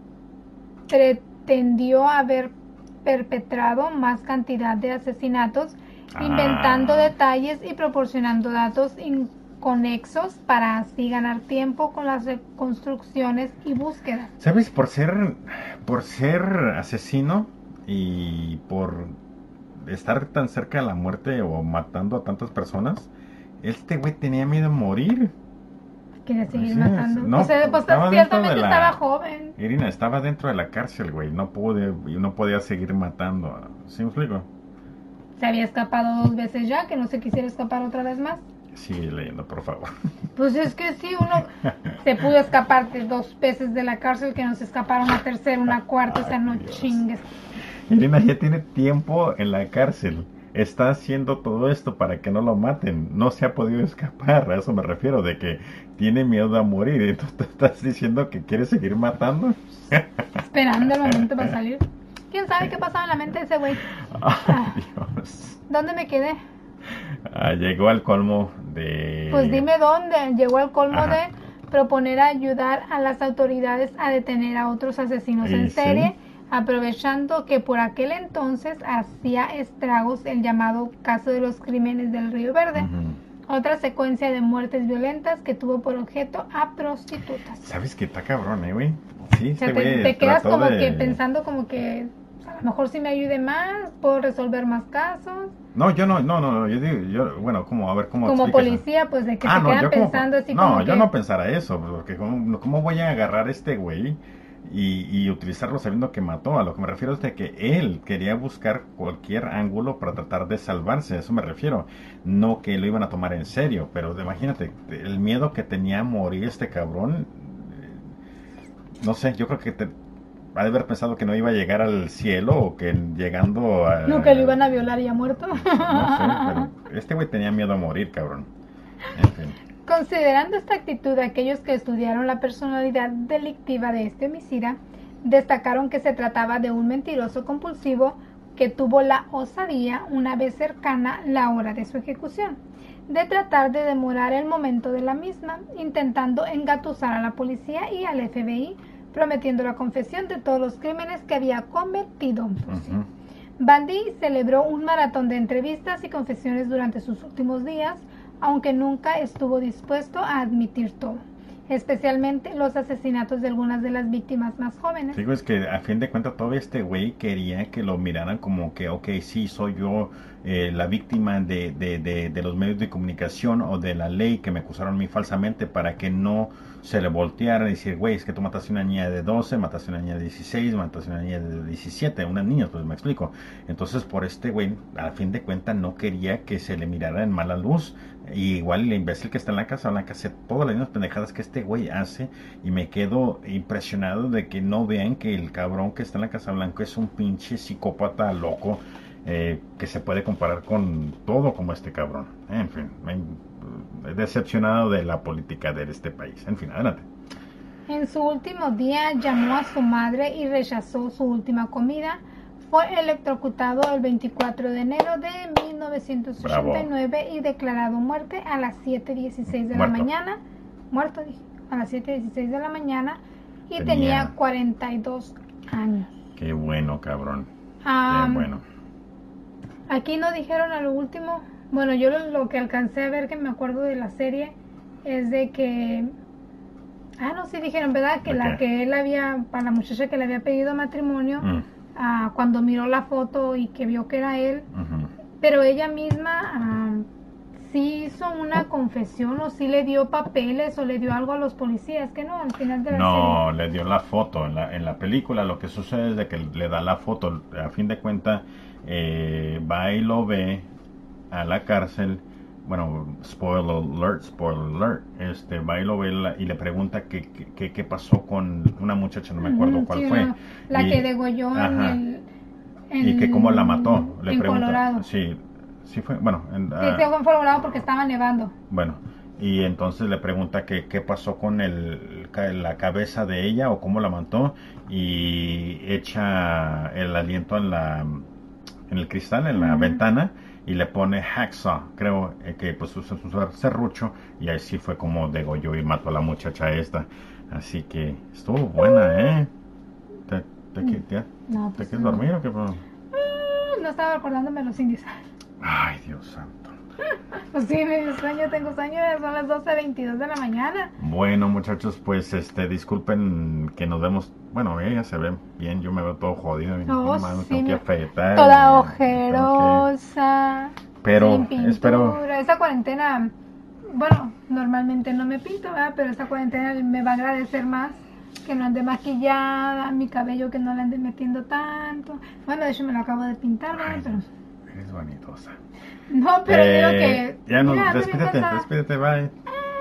pretendió haber perpetrado más cantidad de asesinatos, Ah. inventando detalles y proporcionando datos inconexos para así ganar tiempo con las reconstrucciones y búsquedas. ¿Sabes? Por ser, por ser asesino y por estar tan cerca de la muerte o matando a tantas personas, este güey tenía miedo de morir. Quería seguir Sí, matando. no, o sea, pues estaba dentro ciertamente de la- estaba joven. Irina estaba dentro de la cárcel, güey. No pude, no podía seguir matando. ¿Sí me explico? Se había escapado dos veces ya, que no se quisiera escapar otra vez más. Sigue leyendo, por favor. Pues es que sí, uno se pudo escapar de dos veces de la cárcel, que nos escaparon una tercera, una cuarta, o sea, no Ay, Dios. chingues. Irina ya tiene tiempo en la cárcel. Está haciendo todo esto para que no lo maten. No se ha podido escapar. A eso me refiero, de que tiene miedo a morir. Entonces tú estás diciendo que quiere seguir matando. Esperando el momento para salir. ¿Quién sabe qué pasaba en la mente de ese güey? Ay, Dios. ¿Dónde me quedé? Ah, llegó al colmo de... Pues dime dónde. Llegó al colmo Ajá. de proponer ayudar a las autoridades a detener a otros asesinos Y en sí. serie, aprovechando que por aquel entonces hacía estragos el llamado caso de los crímenes del Río Verde. Ujú. Otra secuencia de muertes violentas que tuvo por objeto a prostitutas. ¿Sabes qué está cabrón, eh, güey? Sí, O sea, este te, güey te quedas trató como de- que pensando como que a lo mejor si me ayude más, puedo resolver más casos. No, yo no, no, no, yo digo, yo, bueno, como, a ver, ¿cómo Como explicas eso? policía, pues de que Ah, se no, quedan yo como, pensando así no, como yo que... no pensara eso, porque ¿cómo, cómo voy a agarrar a este güey y, y utilizarlo sabiendo que mató? A lo que me refiero es de que él quería buscar cualquier ángulo para tratar de salvarse, a eso me refiero, no que lo iban a tomar en serio, pero imagínate, el miedo que tenía a morir este cabrón, eh, no sé, yo creo que te, ha de haber pensado que no iba a llegar al cielo o que llegando a... No, que lo iban a violar y ya muerto. No sé, pero este güey tenía miedo a morir, cabrón. En fin. Considerando esta actitud, aquellos que estudiaron la personalidad delictiva de este homicida destacaron que se trataba de un mentiroso compulsivo que tuvo la osadía, una vez cercana la hora de su ejecución, de tratar de demorar el momento de la misma, intentando engatusar a la policía y al F B I, prometiendo la confesión de todos los crímenes que había cometido. Pues sí. Ujú. Bundy celebró un maratón de entrevistas y confesiones durante sus últimos días, aunque nunca estuvo dispuesto a admitir todo, especialmente los asesinatos de algunas de las víctimas más jóvenes. Digo, es que a fin de cuentas todavía este güey quería que lo miraran como que, ok, sí, soy yo eh, la víctima de, de, de, de los medios de comunicación o de la ley que me acusaron a mí falsamente, para que no se le volteara y decir, güey, es que tú mataste a una niña de doce, mataste a una niña de dieciséis, mataste a una niña de diecisiete, unas niñas, pues me explico. Entonces, por este güey, a fin de cuentas, no quería que se le mirara en mala luz. Y igual el imbécil que está en la Casa Blanca hace todas las mismas pendejadas que este güey hace, y me quedo impresionado de que no vean que el cabrón que está en la Casa Blanca es un pinche psicópata loco, eh, que se puede comparar con todo como este cabrón. En fin, me he decepcionado de la política de este país. En fin, adelante. En su último día llamó a su madre y rechazó su última comida. Fue electrocutado el veinticuatro de enero de mil novecientos ochenta y nueve y declarado muerte a las siete dieciséis de Muerto. la mañana. Muerto, dije, a las siete dieciséis de la mañana, y Tenía- tenía cuarenta y dos años. Qué bueno, cabrón. Ah, Qué bueno. Aquí no dijeron a lo último. Bueno, yo lo, lo que alcancé a ver, que me acuerdo de la serie, es de que... Ah, no, sí dijeron, ¿verdad? Que ¿De la qué? que él había, para la muchacha que le había pedido matrimonio, Mm, ah, cuando miró la foto y que vio que era él, ujú. pero ella misma ah, sí hizo una confesión, o sí le dio papeles o le dio algo a los policías, que no, al final de la No, le dio la foto. En la, en la película lo que sucede es de que le da la foto. A fin de cuentas, eh, va y lo ve a la cárcel. Bueno, spoiler alert, spoiler alert. Este, va y lo ve la- y le pregunta qué, qué, qué- qué pasó con una muchacha, no me serie. acuerdo Ujú, cuál sí, fue. no, la Y- que degolló en ajá. el... Y que cómo la mató. Le en pregunta. Colorado. Sí, sí fue. Bueno, en, Sí, ah, sí, fue en Colorado porque estaba nevando. bueno, y entonces le pregunta que qué pasó con el, ca- la cabeza de ella o cómo la mató, y echa el aliento en la en el cristal, en la Ujú. ventana, y le pone hacksaw, creo eh, que pues usa su serrucho, y ahí sí fue como degolló y mató a la muchacha esta. Así que estuvo buena, ¿eh? ¿Te, te, qui- te- No, te pues quieres no. dormir o qué? Pues, No estaba acordándome los indios. ay, Dios santo. Pues sí, me dio sueño, tengo sueño, ya son las doce veintidós de la mañana. Bueno, muchachos, pues este disculpen que nos vemos. Bueno, ella se ve bien, yo me veo todo jodido. y Oh, no mames, me sí, tengo que me- afeitar. Toda y tengo ojerosa. que- Pero sin pintura. espero. Esa cuarentena, bueno, normalmente no me pinto, ¿verdad? Pero esta cuarentena me va a agradecer más que no ande maquillada, mi cabello que no le ande metiendo tanto. Bueno, de hecho me lo acabo de pintar, ¿verdad? Ay, Pero... eres bonitosa. No, pero digo Eh, que... ya no, Mira, ando bien despídete, cansada. despídete, bye.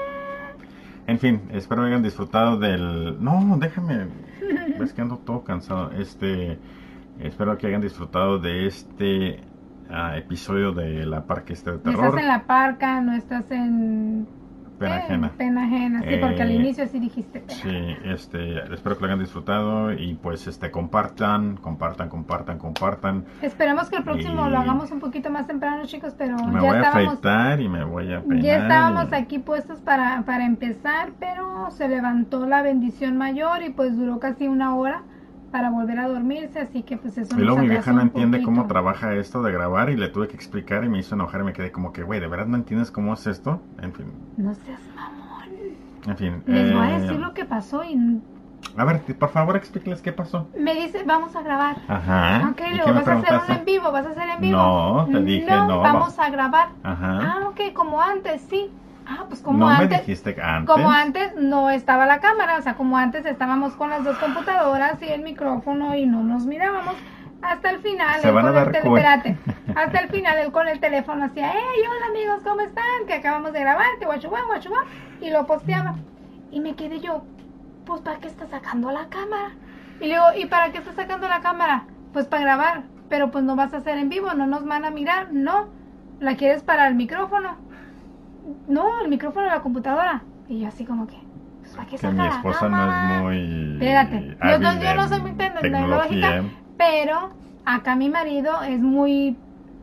En fin, espero hayan disfrutado del. No, déjame. Ves que ando todo cansado. Este. Espero que hayan disfrutado de este ah, episodio de La Parque Este de No Terror. estás en la parca, no estás en Pena Eh, ajena. Pena ajena, sí, porque al Eh, inicio sí dijiste pena. Sí, este, espero que lo hayan disfrutado y pues este compartan, compartan, compartan, compartan. Esperemos que el próximo Y- lo hagamos un poquito más temprano, chicos, pero Me ya voy a estábamos, afeitar y me voy a peinar. ya estábamos y- aquí puestos para, para empezar, pero se levantó la bendición mayor y pues duró casi una hora para volver a dormirse, así que pues eso Y luego nos mi vieja atrasó no un entiende poquito. cómo trabaja esto de grabar y le tuve que explicar y me hizo enojar y me quedé como que, güey, ¿de verdad no entiendes cómo es esto? En fin, No seas mamón. en fin. Les voy a eh, decir lo que pasó y A ver, por favor, explíquenles qué pasó. me dice, vamos a grabar. Ajá. Ok, ¿Y luego qué me vas a hacer uno preguntaste? en vivo, vas a hacer en vivo. No, te dije no. vamos a grabar. Ajá. Ah, ok, como antes, sí. Ah, pues como no me antes. dijiste que antes. Como antes no estaba la cámara, o sea, como antes estábamos con las dos computadoras y el micrófono y no nos mirábamos. Hasta el final, Se él van a con el dar tel- cuenta. espérate. Hasta el final él con el teléfono hacía, hey, hola amigos, ¿cómo están? Que acabamos de grabar, que guachu guau, guachu guau", y lo posteaba. Y me quedé yo, pues ¿para qué está sacando la cámara? Y le digo, ¿y para qué está sacando la cámara? Pues para grabar, pero pues no vas a hacer en vivo, no nos van a mirar, no. ¿La quieres para el micrófono? No, el micrófono de la computadora. Y yo así como que, pues ¿para qué Que saca mi la esposa no cámara? es muy. Espérate, yo, hábil no- yo no en soy muy tecnológica, tecnología. pero acá mi marido es muy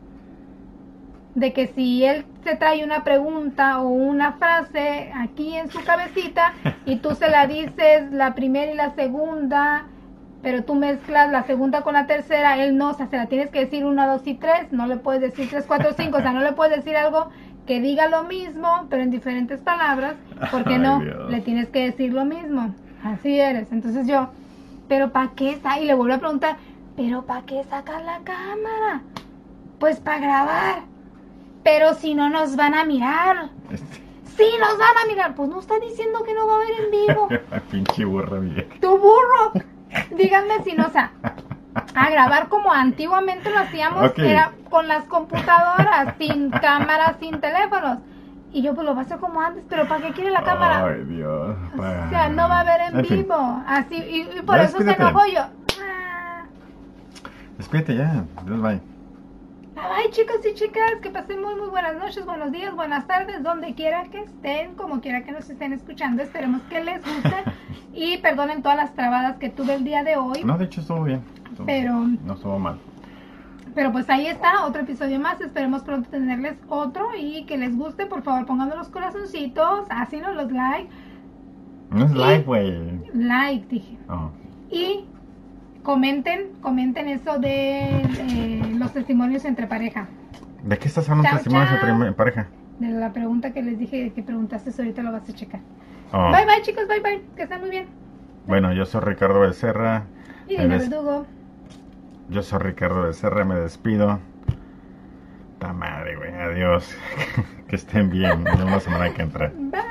de que si él se trae una pregunta o una frase aquí en su cabecita y tú se la dices la primera y la segunda, pero tú mezclas la segunda con la tercera, él no, o sea, se la tienes que decir una, dos y tres, no le puedes decir tres, cuatro, cinco, o sea, no le puedes decir algo que diga lo mismo, pero en diferentes palabras, porque Ay, no, Dios. le tienes que decir lo mismo, así eres. Entonces yo, pero ¿para qué está? Y le vuelvo a preguntar, ¿pero para qué sacas la cámara? Pues para grabar. Pero si no nos van a mirar. Este, Sí, nos van a mirar. Pues no está diciendo que no va a haber en vivo. pinche burra, mi vieja. Tu burro. Díganme si no, o sea, a grabar como antiguamente lo hacíamos, Ok. era con las computadoras, sin cámaras, sin teléfonos. Y yo, pues lo voy a hacer como antes, pero ¿para qué quiere la cámara? Ay, Dios. O sea, no va a haber en, En fin. vivo. Así, y, y por Ya eso se despídete. enojó yo. Ah. Despídete ya. Dios, bye. Bye chicos y chicas, que pasen muy muy buenas noches, buenos días, buenas tardes, donde quiera que estén, como quiera que nos estén escuchando. Esperemos que les guste y perdonen todas las trabadas que tuve el día de hoy. No, de hecho estuvo bien. Estuvo- Pero- No estuvo mal. Pero pues ahí está, otro episodio más. Esperemos pronto tenerles otro y que les guste. Por favor, pongan los corazoncitos, hácenos los like. No es Y- live, güey. Like, dije. Oh. Y comenten, comenten eso de eh, los testimonios entre pareja. ¿De qué estás hablando? Chao, Testimonios chao. entre pareja. De la pregunta que les dije que preguntaste, ahorita lo vas a checar. Oh. Bye bye chicos, bye bye, que estén muy bien. Bueno, yo soy Ricardo Becerra. Y Me Dina des- Verdugo. Yo soy Ricardo Becerra, me despido. Ta madre, güey, adiós. Que estén bien. Nos vemos la semana que entra. Bye.